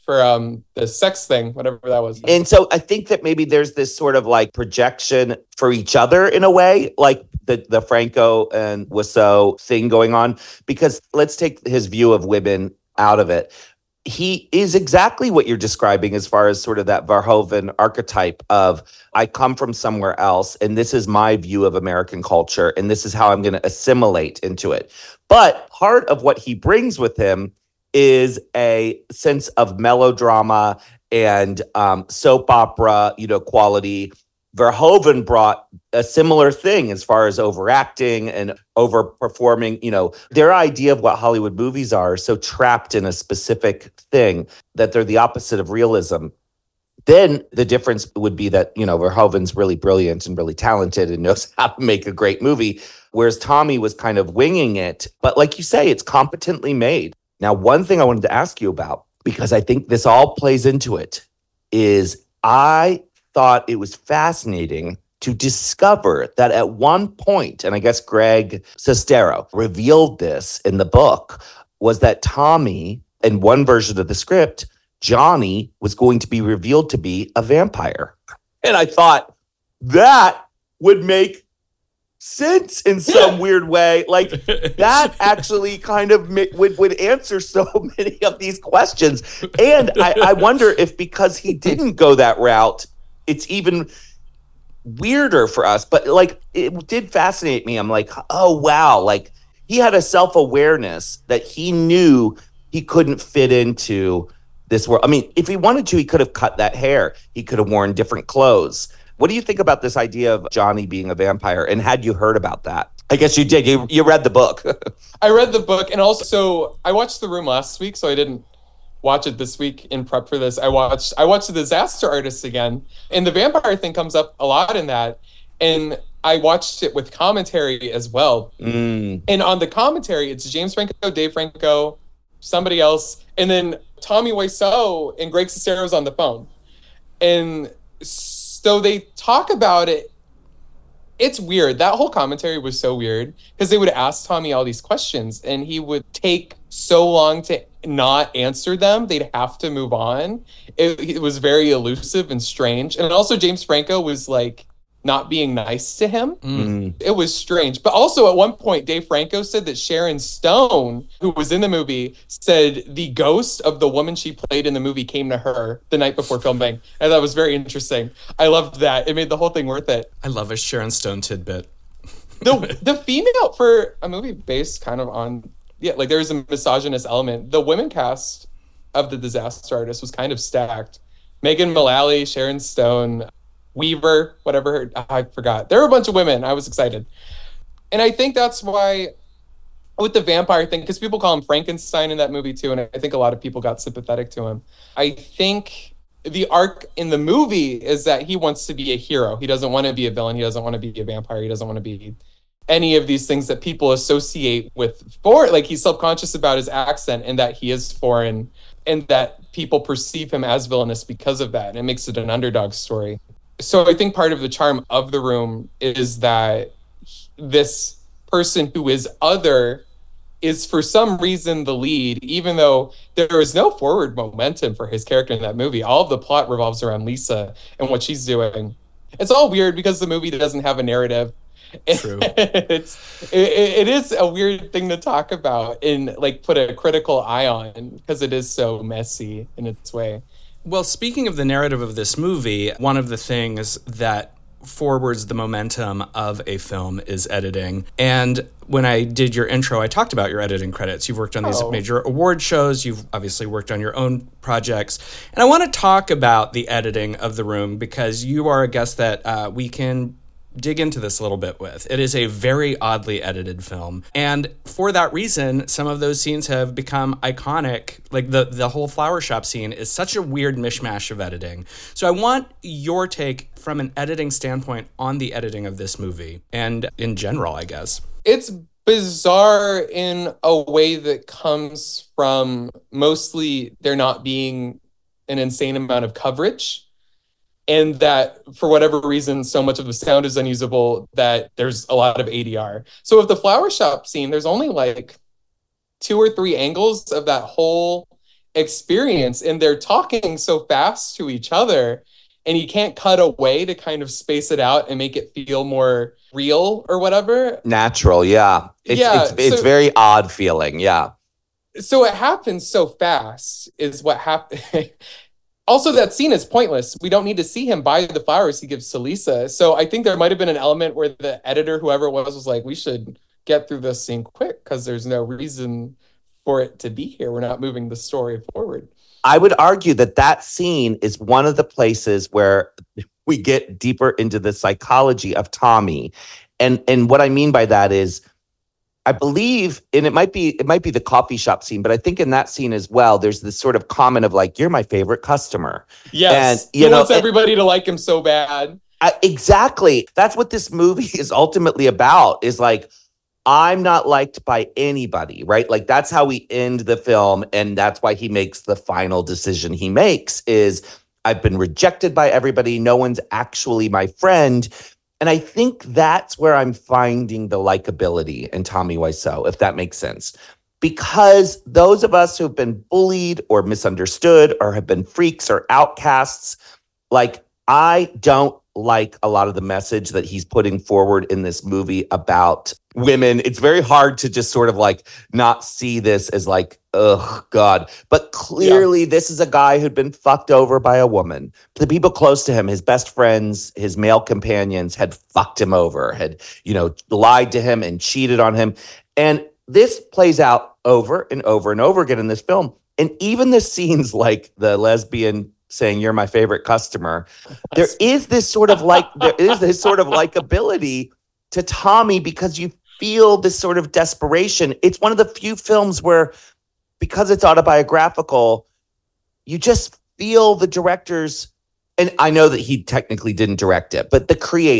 S8: for the sex thing, whatever that was.
S1: And so I think that maybe there's this sort of like projection for each other in a way, like the Franco and Wiseau thing going on, because let's take his view of women out of it. He is exactly what you're describing as far as sort of that Verhoeven archetype of I come from somewhere else and this is my view of American culture and this is how I'm going to assimilate into it. But part of what he brings with him is a sense of melodrama and soap opera, quality. Verhoeven brought a similar thing as far as overacting and overperforming. Their idea of what Hollywood movies are so trapped in a specific thing that they're the opposite of realism. Then the difference would be that, Verhoeven's really brilliant and really talented and knows how to make a great movie, whereas Tommy was kind of winging it. But like you say, it's competently made. Now, one thing I wanted to ask you about, because I think this all plays into it, is I thought it was fascinating to discover that at one point, and I guess Greg Sestero revealed this in the book, was that Tommy, in one version of the script, Johnny was going to be revealed to be a vampire. And I thought that would make sense in some weird way. Like that actually kind of would answer so many of these questions. And I wonder if because he didn't go that route, it's even weirder for us. But like, it did fascinate me. I'm like, oh, wow. Like he had a self-awareness that he knew he couldn't fit into this world. I mean, if he wanted to, he could have cut that hair. He could have worn different clothes. What do you think about this idea of Johnny being a vampire? And had you heard about that? I guess you did. You read the book.
S8: I read the book. And also, I watched The Room last week, so I didn't watch it this week in prep for this. I watched The Disaster Artist again. And the vampire thing comes up a lot in that. And I watched it with commentary as well. And on the commentary, it's James Franco, Dave Franco, somebody else, and then Tommy Wiseau and Greg Sestero's on the phone. And so they talk about it. It's weird. That whole commentary was so weird because they would ask Tommy all these questions and he would take so long to not answer them. They'd have to move on. It was very elusive and strange. And also James Franco was like not being nice to him. It was strange. But also at one point, Dave Franco said that Sharon Stone, who was in the movie, said the ghost of the woman she played in the movie came to her the night before filming. And that was very interesting. I loved that. It made the whole thing worth it.
S2: I love a Sharon Stone tidbit.
S8: The female, for a movie based kind of on, like there's a misogynist element. The women cast of The Disaster Artist was kind of stacked. Megan Mullally, Sharon Stone, Weaver, whatever, I forgot. There were a bunch of women. I was excited. And I think that's why with the vampire thing, because people call him Frankenstein in that movie too, and I think a lot of people got sympathetic to him. I think the arc in the movie is that he wants to be a hero. He doesn't want to be a villain. He doesn't want to be a vampire. He doesn't want to be any of these things that people associate with foreign. Like he's self-conscious about his accent and that he is foreign and that people perceive him as villainous because of that. And it makes it an underdog story. So I think part of the charm of The Room is that this person who is other is for some reason the lead, even though there is no forward momentum for his character in that movie. All of the plot revolves around Lisa and what she's doing. It's all weird because the movie doesn't have a narrative.
S2: True.
S8: It is a weird thing to talk about and like put a critical eye on because it is so messy in its way.
S2: Well, speaking of the narrative of this movie, one of the things that forwards the momentum of a film is editing. And when I did your intro, I talked about your editing credits. You've worked on these major award shows. You've obviously worked on your own projects. And I want to talk about the editing of The Room because you are a guest that we can dig into this a little bit with. It is a very oddly edited film. And for that reason, some of those scenes have become iconic. Like the whole flower shop scene is such a weird mishmash of editing. So I want your take from an editing standpoint on the editing of this movie and in general, I guess.
S8: It's bizarre in a way that comes from mostly there not being an insane amount of coverage. And that, for whatever reason, so much of the sound is unusable that there's a lot of ADR. So with the flower shop scene, there's only like 2 or 3 angles of that whole experience, and they're talking so fast to each other, and you can't cut away to kind of space it out and make it feel more real or whatever.
S1: Natural, yeah. It's very odd feeling, yeah.
S8: So it happens so fast is what happened. Also, that scene is pointless. We don't need to see him buy the flowers he gives to Lisa. So I think there might have been an element where the editor, whoever it was like, we should get through this scene quick because there's no reason for it to be here. We're not moving the story forward.
S1: I would argue that scene is one of the places where we get deeper into the psychology of Tommy. And what I mean by that is, I believe, and it might be the coffee shop scene, but I think in that scene as well, there's this sort of comment of like, you're my favorite customer.
S8: Yes. And, he wants everybody to like him so bad.
S1: Exactly. That's what this movie is ultimately about, is like, I'm not liked by anybody, right? Like that's how we end the film. And that's why he makes the final decision he makes is, I've been rejected by everybody. No one's actually my friend. And I think that's where I'm finding the likability in Tommy Wiseau, if that makes sense. Because those of us who've been bullied or misunderstood or have been freaks or outcasts, like I don't like a lot of the message that he's putting forward in this movie about women. It's very hard to just sort of like not see this as like, ugh, God. But clearly this is a guy who'd been fucked over by a woman. The people close to him, his best friends, his male companions had fucked him over, had, lied to him and cheated on him. And this plays out over and over and over again in this film. And even the scenes like the lesbian saying, you're my favorite customer, there is this sort of likability to Tommy because you feel this sort of desperation. It's one of the few films where, because it's autobiographical, you just feel the director's, and I know that he technically didn't direct it, but the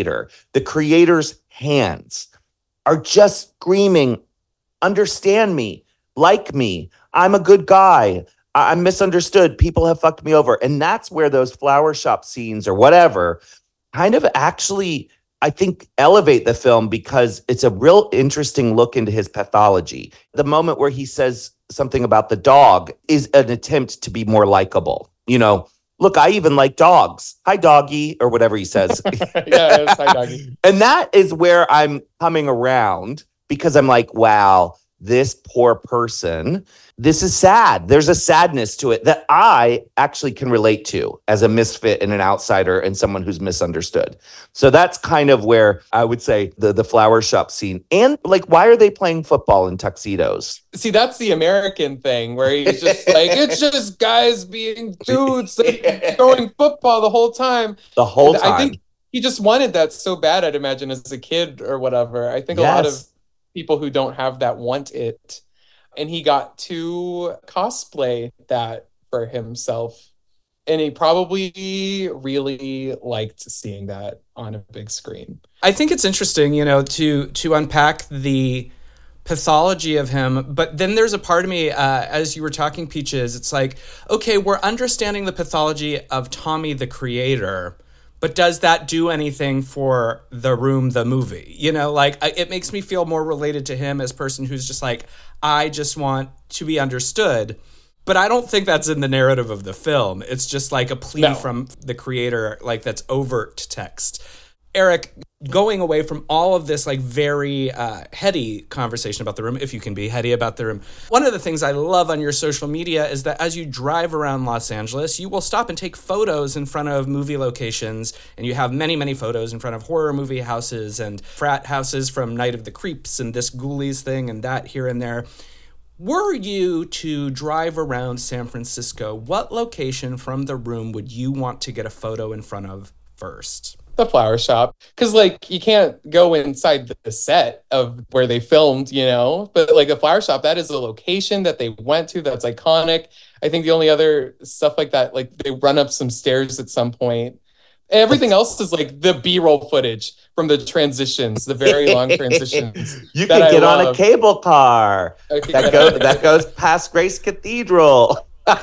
S1: creator's hands are just screaming, understand me, like me, I'm a good guy, I'm misunderstood, people have fucked me over. And that's where those flower shop scenes or whatever kind of actually, I think, elevate the film because it's a real interesting look into his pathology. The moment where he says something about the dog is an attempt to be more likable. Look, I even like dogs. Hi, doggy, or whatever he says.
S8: Yes, hi, doggy.
S1: And that is where I'm coming around because I'm like, wow, this poor person, this is sad. There's a sadness to it that I actually can relate to as a misfit and an outsider and someone who's misunderstood. So that's kind of where I would say the flower shop scene. And like, why are they playing football in tuxedos?
S8: See, that's the American thing where he's just like, it's just guys being dudes throwing football the whole time.
S1: The whole time.
S8: I think he just wanted that so bad, I'd imagine, as a kid or whatever. I think a lot of people who don't have that want it. And he got to cosplay that for himself. And he probably really liked seeing that on a big screen.
S2: I think it's interesting, to unpack the pathology of him. But then there's a part of me, as you were talking, Peaches, it's like, okay, we're understanding the pathology of Tommy the creator, but does that do anything for The Room, the movie? It makes me feel more related to him as a person who's just like, I just want to be understood. But I don't think that's in the narrative of the film. It's just like a plea from the creator, like that's overt text. Eric, going away from all of this like very heady conversation about The Room, if you can be heady about The Room, one of the things I love on your social media is that as you drive around Los Angeles, you will stop and take photos in front of movie locations, and you have many, many photos in front of horror movie houses and frat houses from Night of the Creeps and this Ghoulies thing and that here and there. Were you to drive around San Francisco, what location from The Room would you want to get a photo in front of first?
S8: The flower shop, because you can't go inside the set of where they filmed, but like the flower shop, that is a location that they went to that's iconic. I think the only other stuff like that, like they run up some stairs at some point. Everything else is like the B-roll footage from the transitions, the very long transitions.
S1: You can get on a cable car that goes past Grace Cathedral.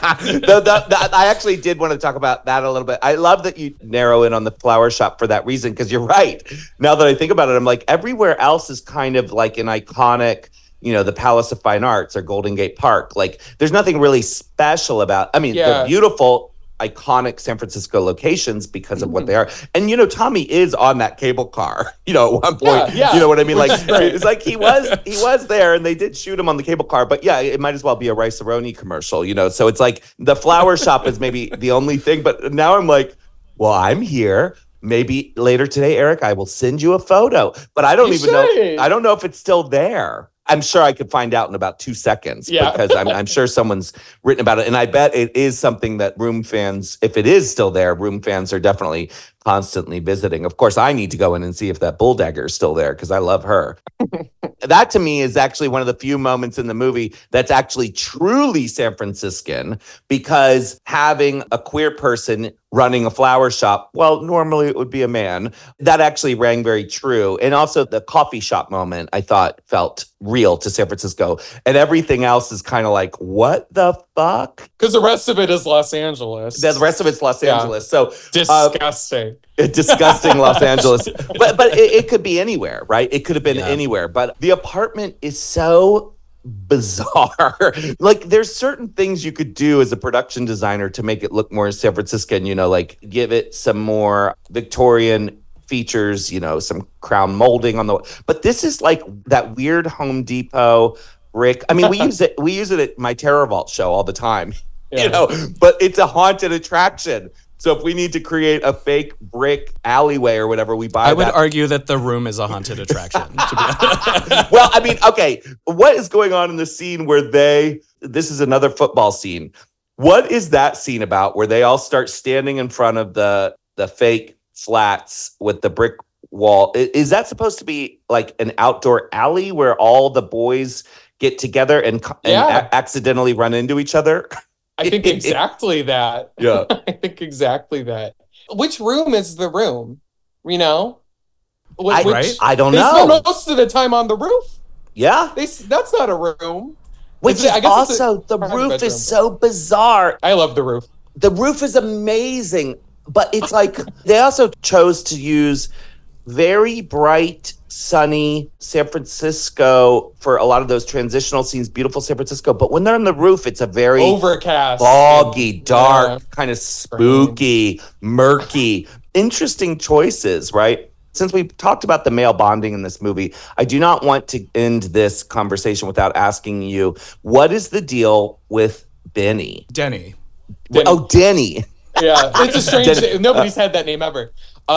S1: I actually did want to talk about that a little bit. I love that you narrow in on the flower shop for that reason, because you're right. Now that I think about it, I'm like, everywhere else is kind of like an iconic the Palace of Fine Arts or Golden Gate Park. Like, there's nothing really special about, they're beautiful, iconic San Francisco locations because of what they are. And, Tommy is on that cable car, at one point, you know what I mean? Like, it's like he was there and they did shoot him on the cable car, but yeah, it might as well be a Rice-A-Roni commercial, so it's like the flower shop is maybe the only thing, but now I'm like, well, I'm here. Maybe later today, Eric, I will send you a photo, but I don't know. I don't know if it's still there. I'm sure I could find out in about 2 seconds because I'm sure someone's written about it. And I bet it is something that Room fans, if it is still there, Room fans are definitely constantly visiting. Of course, I need to go in and see if that bull dagger is still there because I love her. That to me is actually one of the few moments in the movie that's actually truly San Franciscan, because having a queer person running a flower shop, well, normally it would be a man, that actually rang very true. And also the coffee shop moment, I thought, felt real to San Francisco. And everything else is kind of like, what the fuck?
S8: Because the rest of it is Los Angeles.
S1: The rest of it's Los Angeles. So
S8: disgusting.
S1: Disgusting Los Angeles. But it could be anywhere, right? It could have been anywhere. But the apartment is so bizarre. Like, there's certain things you could do as a production designer to make it look more San Franciscan, like give it some more Victorian features, some crown molding on the, but this is like that weird Home Depot brick. We use it at my Terror Vault show all the time, but it's a haunted attraction. So if we need to create a fake brick alleyway or whatever, we buy
S2: I would argue that the Room is a haunted attraction.
S1: Well, okay. What is going on in the scene where this is another football scene. What is that scene about where they all start standing in front of the fake flats with the brick wall? Is that supposed to be like an outdoor alley where all the boys get together and accidentally run into each other?
S8: I think exactly that.
S1: Yeah.
S8: I think exactly that. Which room is the room? I
S1: don't know.
S8: They spend most of the time on the roof.
S1: Yeah.
S8: That's not a room.
S1: Which is also, the roof is so bizarre.
S8: I love the roof.
S1: The roof is amazing, but it's like they also chose to use very bright, sunny San Francisco for a lot of those transitional scenes, beautiful San Francisco. But when they're on the roof, it's a very
S8: overcast,
S1: foggy, dark, kind of spooky, murky, interesting choices, right? Since we've talked about the male bonding in this movie, I do not want to end this conversation without asking you, what is the deal with Benny?
S2: Denny.
S1: Oh, Denny.
S8: Yeah, it's a strange name. Nobody's had that name ever.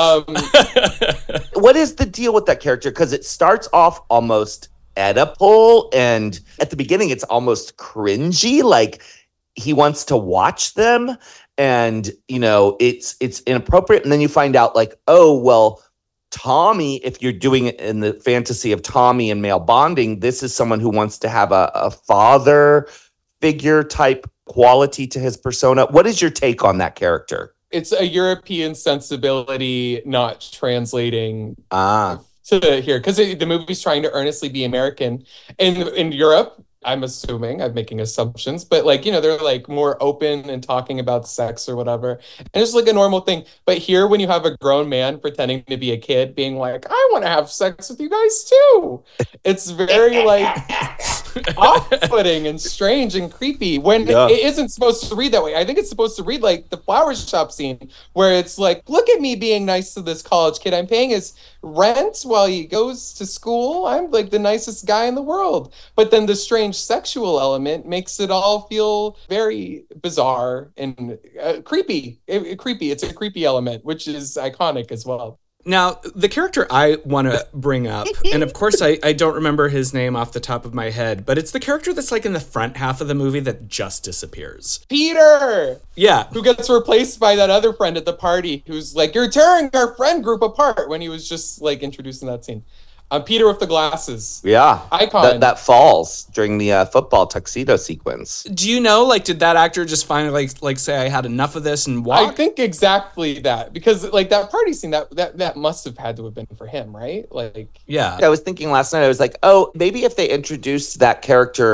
S1: What is the deal with that character? Because it starts off almost Oedipal, and at the beginning it's almost cringy, like he wants to watch them, and it's inappropriate. And then you find out, like, oh well, Tommy, if you're doing it in the fantasy of Tommy and male bonding, this is someone who wants to have a father figure type quality to his persona. What is your take on that character?
S8: It's a European sensibility not translating to here, because the movie's trying to earnestly be American. In Europe, I'm assuming, I'm making assumptions, but they're like more open and talking about sex or whatever. And it's like a normal thing. But here, when you have a grown man pretending to be a kid being like, I want to have sex with you guys too. It's very off-putting and strange and creepy when it isn't supposed to read that way. I think it's supposed to read like the flower shop scene where it's like, look at me being nice to this college kid. I'm paying his rent while he goes to school. I'm like the nicest guy in the world. But then the strange sexual element makes it all feel very bizarre and creepy. It's a creepy element, which is iconic as well.
S2: Now, the character I want to bring up, and of course I don't remember his name off the top of my head, but it's the character that's like in the front half of the movie that just disappears.
S8: Peter!
S2: Yeah.
S8: Who gets replaced by that other friend at the party who's like, you're tearing our friend group apart, when he was just like introduced in that scene. Peter with the glasses.
S1: Yeah.
S8: Icon.
S1: That falls during the football tuxedo sequence.
S2: Do you know, did that actor just finally say, I had enough of this and walk?
S8: I think exactly that. Because that party scene, that must have had to have been for him, right?
S2: Yeah.
S1: I was thinking last night, I was like, oh, maybe if they introduced that character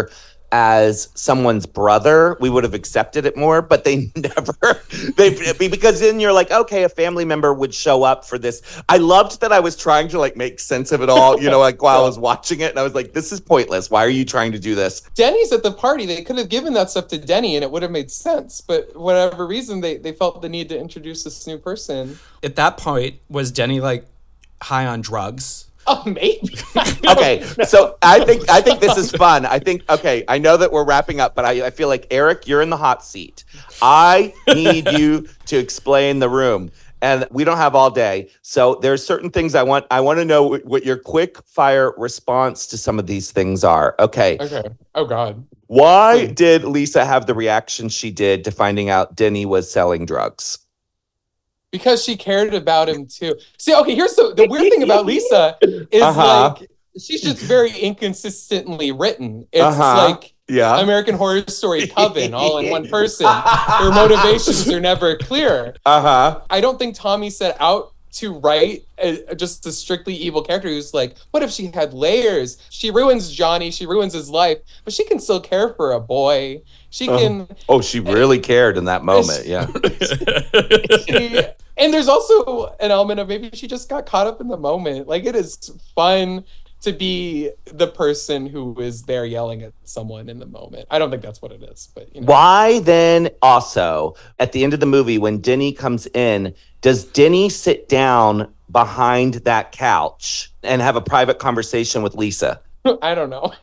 S1: as someone's brother, we would have accepted it more, but they never, because then you're like, okay, a family member would show up for this. I loved that I was trying to like make sense of it all, like while I was watching it, and I was like, this is pointless. Why are you trying to do this?
S8: Denny's at the party. They could have given that stuff to Denny and it would have made sense, but for whatever reason, they felt the need to introduce this new person.
S2: At that point, was Denny like high on drugs?
S8: Oh, maybe.
S1: Okay, so I think this is fun. I know that we're wrapping up, but I feel like, Eric, you're in the hot seat. I need you to explain the room. And we don't have all day. So there's certain things I want to know what your quick fire response to some of these things are. Okay.
S8: Oh, God.
S1: Why did Lisa have the reaction she did to finding out Denny was selling drugs?
S8: Because she cared about him too. See, okay, here's the weird thing about Lisa is like she's just very inconsistently written. It's like American Horror Story Coven all in one person. Their motivations are never clear. I don't think Tommy set out to write just a strictly evil character who's like, what if she had layers? She ruins Johnny, she ruins his life, but she can still care for a boy. She can.
S1: Oh, she really cared in that moment. Yeah.
S8: And there's also an element of maybe she just got caught up in the moment. Like, it is fun to be the person who is there yelling at someone in the moment. I don't think that's what it is, but
S1: Why then also at the end of the movie when Denny comes in, does Denny sit down behind that couch and have a private conversation with Lisa?
S8: I don't know.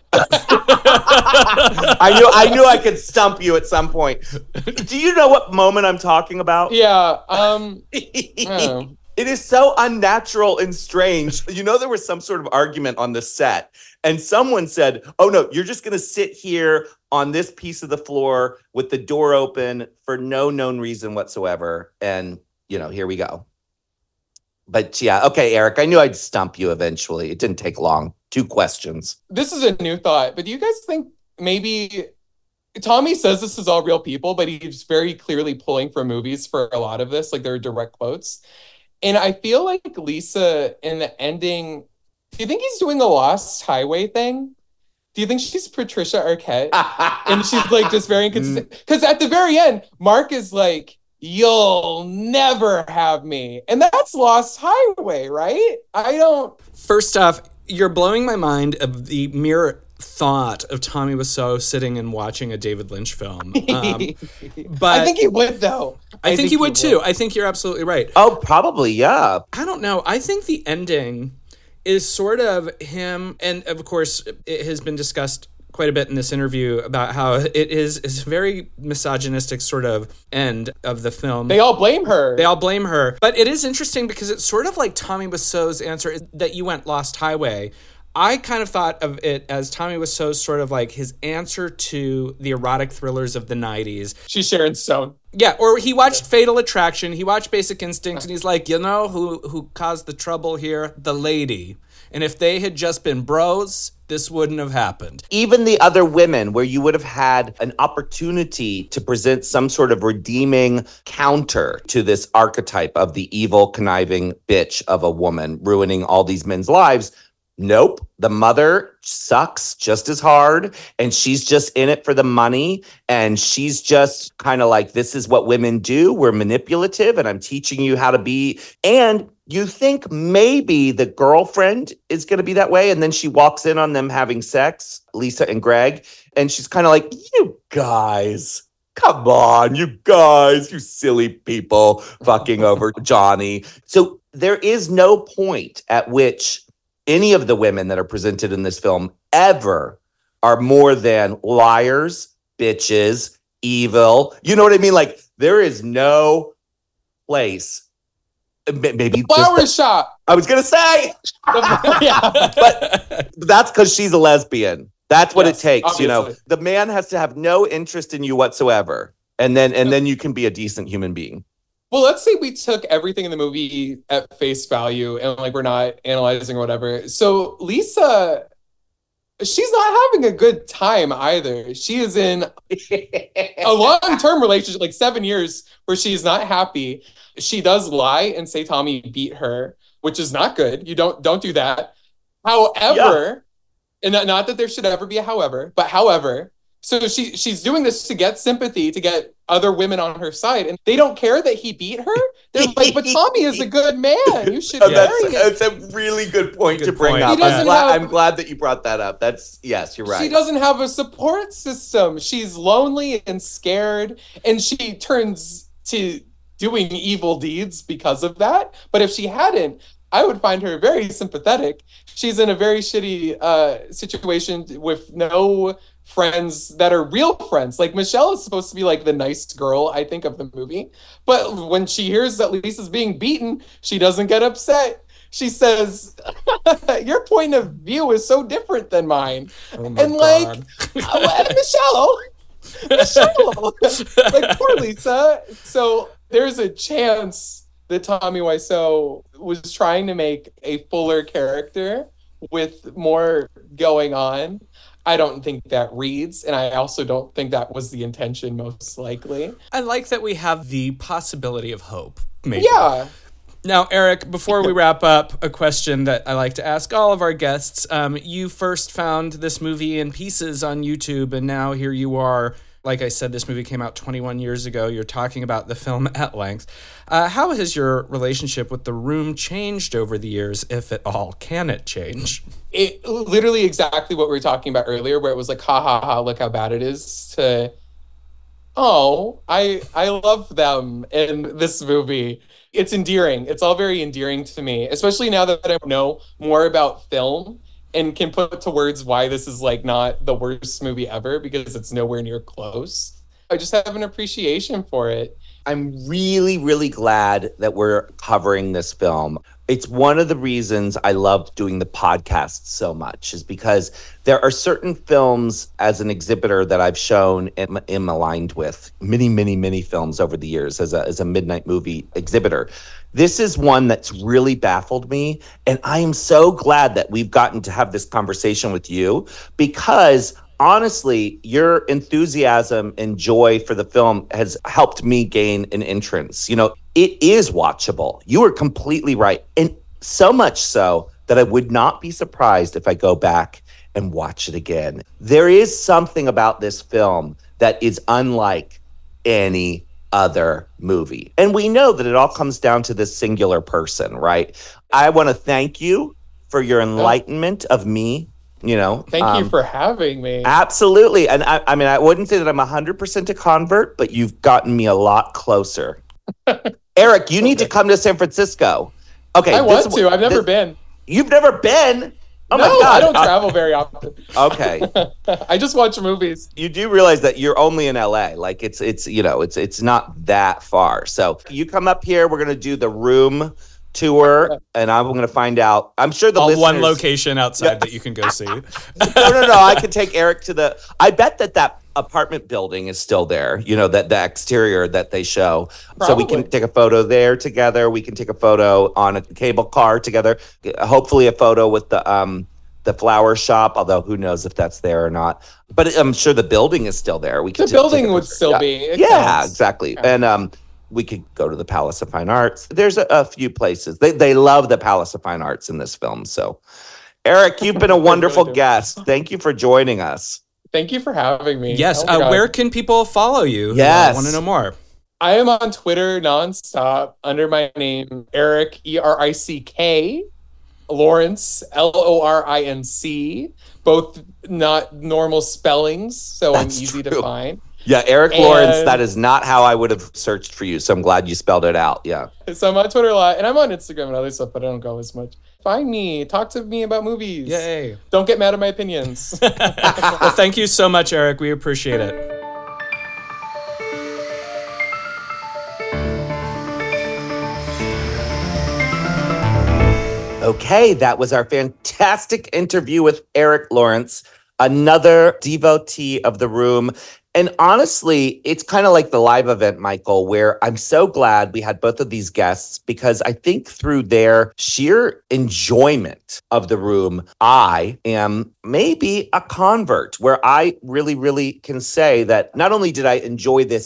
S1: I knew I could stump you at some point. Do you know what moment I'm talking about?
S8: Yeah.
S1: It is so unnatural and strange. There was some sort of argument on the set, and someone said, oh, no, you're just going to sit here on this piece of the floor with the door open for no known reason whatsoever. And, here we go. But yeah, okay, Eric, I knew I'd stump you eventually. It didn't take long. 2 questions.
S8: This is a new thought, but do you guys think maybe Tommy says this is all real people, but he's very clearly pulling from movies for a lot of this, like there are direct quotes. And I feel like Lisa in the ending, do you think he's doing a Lost Highway thing? Do you think she's Patricia Arquette? And she's like just very inconsistent? Because at the very end, Mark is like, you'll never have me. And that's Lost Highway, right?
S2: First off, you're blowing my mind of the mere thought of Tommy Wiseau sitting and watching a David Lynch film. But
S8: I think he would, though.
S2: I think he would too. I think you're absolutely right.
S1: Oh, probably, yeah.
S2: I don't know. I think the ending is sort of him, and of course, it has been discussed quite a bit in this interview about how it is a very misogynistic sort of end of the film.
S8: They all blame her.
S2: But it is interesting because it's sort of like Tommy Wiseau's answer that you went Lost Highway. I kind of thought of it as Tommy Wiseau's sort of like his answer to the erotic thrillers of the 90s.
S8: She's Sharon Stone.
S2: Yeah, or he watched Fatal Attraction, he watched Basic Instinct, and he's like, who caused the trouble here? The lady. And if they had just been bros, this wouldn't have happened.
S1: Even the other women, where you would have had an opportunity to present some sort of redeeming counter to this archetype of the evil, conniving bitch of a woman ruining all these men's lives. Nope. The mother sucks just as hard, and she's just in it for the money, and she's just kind of like, this is what women do. We're manipulative, and I'm teaching you how to be. And you think maybe the girlfriend is going to be that way, and then she walks in on them having sex, Lisa and Greg, and she's kind of like, you guys, come on, you guys, you silly people fucking over Johnny. So there is no point at which any of the women that are presented in this film ever are more than liars, bitches, evil. You know what I mean? Like, there is no place. Maybe
S8: flower shop.
S1: I was gonna say, but that's because she's a lesbian. That's what it takes.
S8: Obviously.
S1: The man has to have no interest in you whatsoever, and then you can be a decent human being.
S8: Well, let's say we took everything in the movie at face value and like we're not analyzing or whatever. So Lisa, she's not having a good time either. She is in a long-term relationship, like 7 years, where she's not happy. She does lie and say Tommy beat her, which is not good. You don't do that. However, and not that there should ever be a however, but however, So she's doing this to get sympathy, to get other women on her side, and they don't care that he beat her. They're like, but Tommy is a good man. You should marry him.
S1: That's a really good point to bring up. I'm glad that you brought that up. Yes, you're right.
S8: She doesn't have a support system. She's lonely and scared, and she turns to doing evil deeds because of that. But if she hadn't, I would find her very sympathetic. She's in a very shitty situation with no friends that are real friends. Like, Michelle is supposed to be like the nice girl, I think, of the movie. But when she hears that Lisa's being beaten, she doesn't get upset. She says, your point of view is so different than mine.
S2: Oh my
S8: and
S2: God.
S8: Michelle, like, poor Lisa. So there's a chance that Tommy Wiseau was trying to make a fuller character with more going on. I don't think that reads, and I also don't think that was the intention, most likely.
S2: I like that we have the possibility of hope, maybe.
S8: Yeah.
S2: Now, Eric, before we wrap up, a question that I like to ask all of our guests. You first found this movie in pieces on YouTube, and now here you are. Like I said, this movie came out 21 years ago. You're talking about the film at length. How has your relationship with The Room changed over the years, if at all? Can it change?
S8: It literally exactly what we were talking about earlier, where it was like, ha ha ha, look how bad it is, to, oh, I love them in this movie. It's endearing. It's all very endearing to me, especially now that I know more about film and can put to words why this is like not the worst movie ever, because it's nowhere near close. I just have an appreciation for it.
S1: I'm really, really glad that we're covering this film. It's one of the reasons I love doing the podcast so much, is because there are certain films as an exhibitor that I've shown and am aligned with many, many, many films over the years as a midnight movie exhibitor. This is one that's really baffled me, and I am so glad that we've gotten to have this conversation with you, because honestly, your enthusiasm and joy for the film has helped me gain an entrance. You know, it is watchable. You are completely right. And so much so that I would not be surprised if I go back and watch it again. There is something about this film that is unlike any other movie. And we know that it all comes down to this singular person, right? I want to thank you for your enlightenment of me. You know,
S8: thank you for having me.
S1: Absolutely. And I mean, I wouldn't say that I'm 100% a convert, but you've gotten me a lot closer. Eric, you need to come to San Francisco. Okay.
S8: I want to. I've never been.
S1: You've never been? Oh
S8: no,
S1: my God.
S8: I don't travel very often.
S1: Okay.
S8: I just watch movies.
S1: You do realize that you're only in LA. Like it's you know, it's not that far. So you come up here, we're going to do The Room tour, and I'm going to find out. I'm sure the
S2: all
S1: listeners,
S2: one location outside that you can go see.
S1: No. I could take Eric to I bet that apartment building is still there. You know, that the exterior that they show.
S8: Probably.
S1: So we can take a photo there together. We can take a photo on a cable car together. Hopefully a photo with the flower shop, although who knows if that's there or not. But I'm sure the building is still there.
S8: The building would still be.
S1: Yeah, exactly. Yeah. And we could go to the Palace of Fine Arts. There's a few places. They love the Palace of Fine Arts in this film. So, Eric, you've been a wonderful guest. Thank you for joining us.
S8: Thank you for having me.
S2: Yes. Where can people follow you?
S1: Yes.
S2: I want to know more.
S8: I am on Twitter nonstop under my name, Eric, ERICK, Lawrence, LORINC. Both not normal spellings, so
S1: That's
S8: I'm easy
S1: true.
S8: to find.
S1: Yeah, Eric Lawrence, that is not how I would have searched for you. So I'm glad you spelled it out. Yeah.
S8: So I'm on Twitter a lot, and I'm on Instagram and other stuff, but I don't go as much. Find me. Talk to me about movies.
S2: Yay.
S8: Don't get mad at my opinions.
S2: Well, thank you so much, Eric. We appreciate it.
S1: Okay, that was our fantastic interview with Eric Lawrence, another devotee of The Room. And honestly, it's kind of like the live event, Michael, where I'm so glad we had both of these guests, because I think through their sheer enjoyment of The Room, I am maybe a convert, where I really, really can say that not only did I enjoy this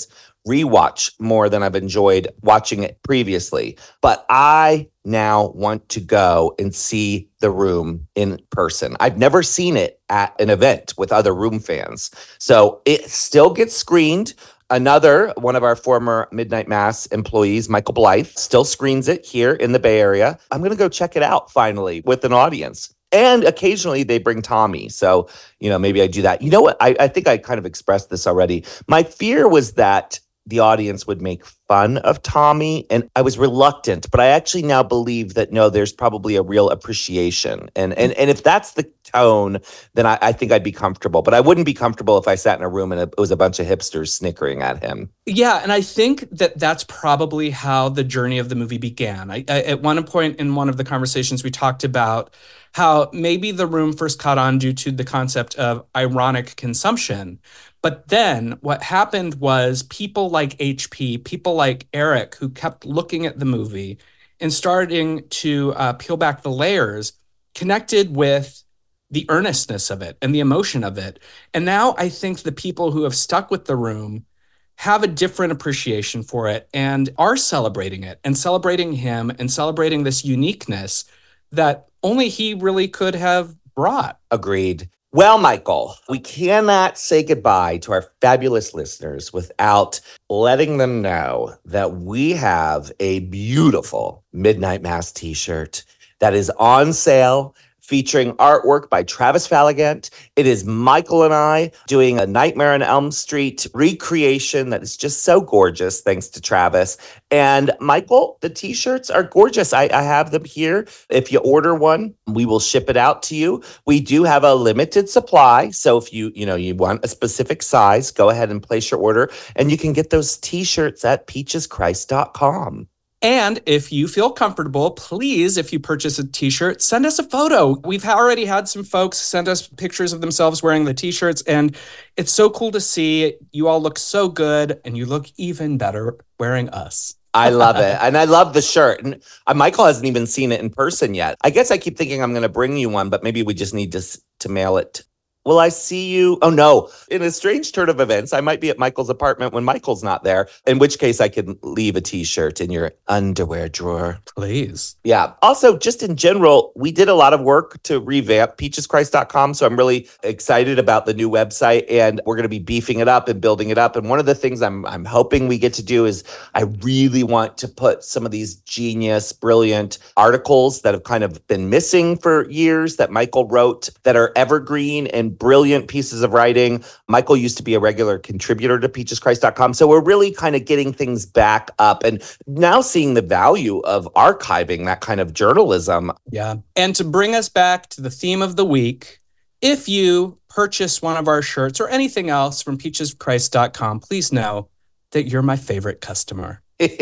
S1: rewatch more than I've enjoyed watching it previously. But I now want to go and see The Room in person. I've never seen it at an event with other Room fans. So it still gets screened. Another one of our former Midnight Mass employees, Michael Blythe, still screens it here in the Bay Area. I'm going to go check it out finally with an audience. And occasionally they bring Tommy. So, maybe I do that. You know what? I think I kind of expressed this already. My fear was that the audience would make fun of Tommy, and I was reluctant, but I actually now believe that no, there's probably a real appreciation. And if that's the tone, then I think I'd be comfortable. But I wouldn't be comfortable if I sat in a room and it was a bunch of hipsters snickering at him.
S2: Yeah, and I think that that's probably how the journey of the movie began. I at one point in one of the conversations, we talked about how maybe The Room first caught on due to the concept of ironic consumption. But then what happened was people like HP, people like Eric, who kept looking at the movie and starting to peel back the layers, connected with the earnestness of it and the emotion of it. And now I think the people who have stuck with The Room have a different appreciation for it and are celebrating it and celebrating him and celebrating this uniqueness that only he really could have brought.
S1: Agreed. Well, Michael, we cannot say goodbye to our fabulous listeners without letting them know that we have a beautiful Midnight Mass t-shirt that is on sale, featuring artwork by Travis Falligant. It is Michael and I doing a Nightmare on Elm Street recreation that is just so gorgeous, thanks to Travis. And Michael, the t-shirts are gorgeous. I have them here. If you order one, we will ship it out to you. We do have a limited supply. So if you want a specific size, go ahead and place your order. And you can get those t-shirts at peacheschrist.com.
S2: And if you feel comfortable, please, if you purchase a t-shirt, send us a photo. We've already had some folks send us pictures of themselves wearing the t-shirts, and it's so cool to see. You all look so good, and you look even better wearing us.
S1: I love it. And I love the shirt. And Michael hasn't even seen it in person yet. I guess I keep thinking I'm going to bring you one, but maybe we just need to mail it. Will I see you? Oh, no. In a strange turn of events, I might be at Michael's apartment when Michael's not there, in which case I can leave a t-shirt in your underwear drawer.
S2: Please.
S1: Yeah. Also, just in general, we did a lot of work to revamp peacheschrist.com. So I'm really excited about the new website, and we're going to be beefing it up and building it up. And one of the things I'm hoping we get to do is I really want to put some of these genius, brilliant articles that have kind of been missing for years that Michael wrote that are evergreen and brilliant pieces of writing. Michael used to be a regular contributor to peacheschrist.com. So we're really kind of getting things back up and now seeing the value of archiving that kind of journalism.
S2: Yeah. And to bring us back to the theme of the week, if you purchase one of our shirts or anything else from peacheschrist.com, please know that you're my favorite customer.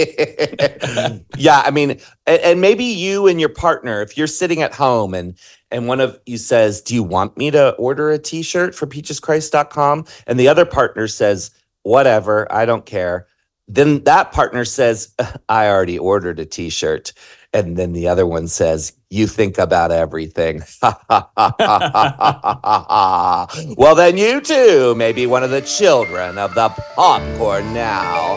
S1: Yeah, I mean, and maybe you and your partner, if you're sitting at home and one of you says, do you want me to order a t-shirt for peacheschrist.com? And the other partner says, whatever, I don't care. Then that partner says, I already ordered a t-shirt. And then the other one says, you think about everything. Well, then you too may be one of the children of the popcorn now.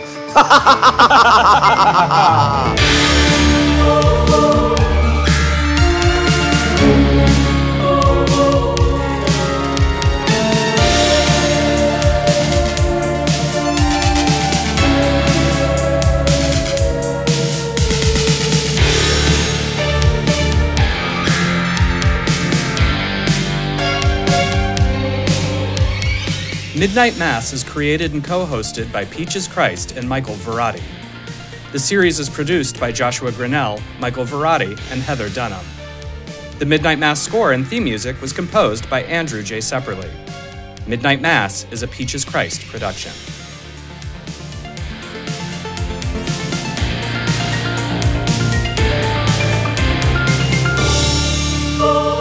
S2: Midnight Mass is created and co-hosted by Peaches Christ and Michael Varrati. The series is produced by Joshua Grinnell, Michael Varrati, and Heather Dunham. The Midnight Mass score and theme music was composed by Andrew J. Sepperly. Midnight Mass is a Peaches Christ production.
S7: Oh.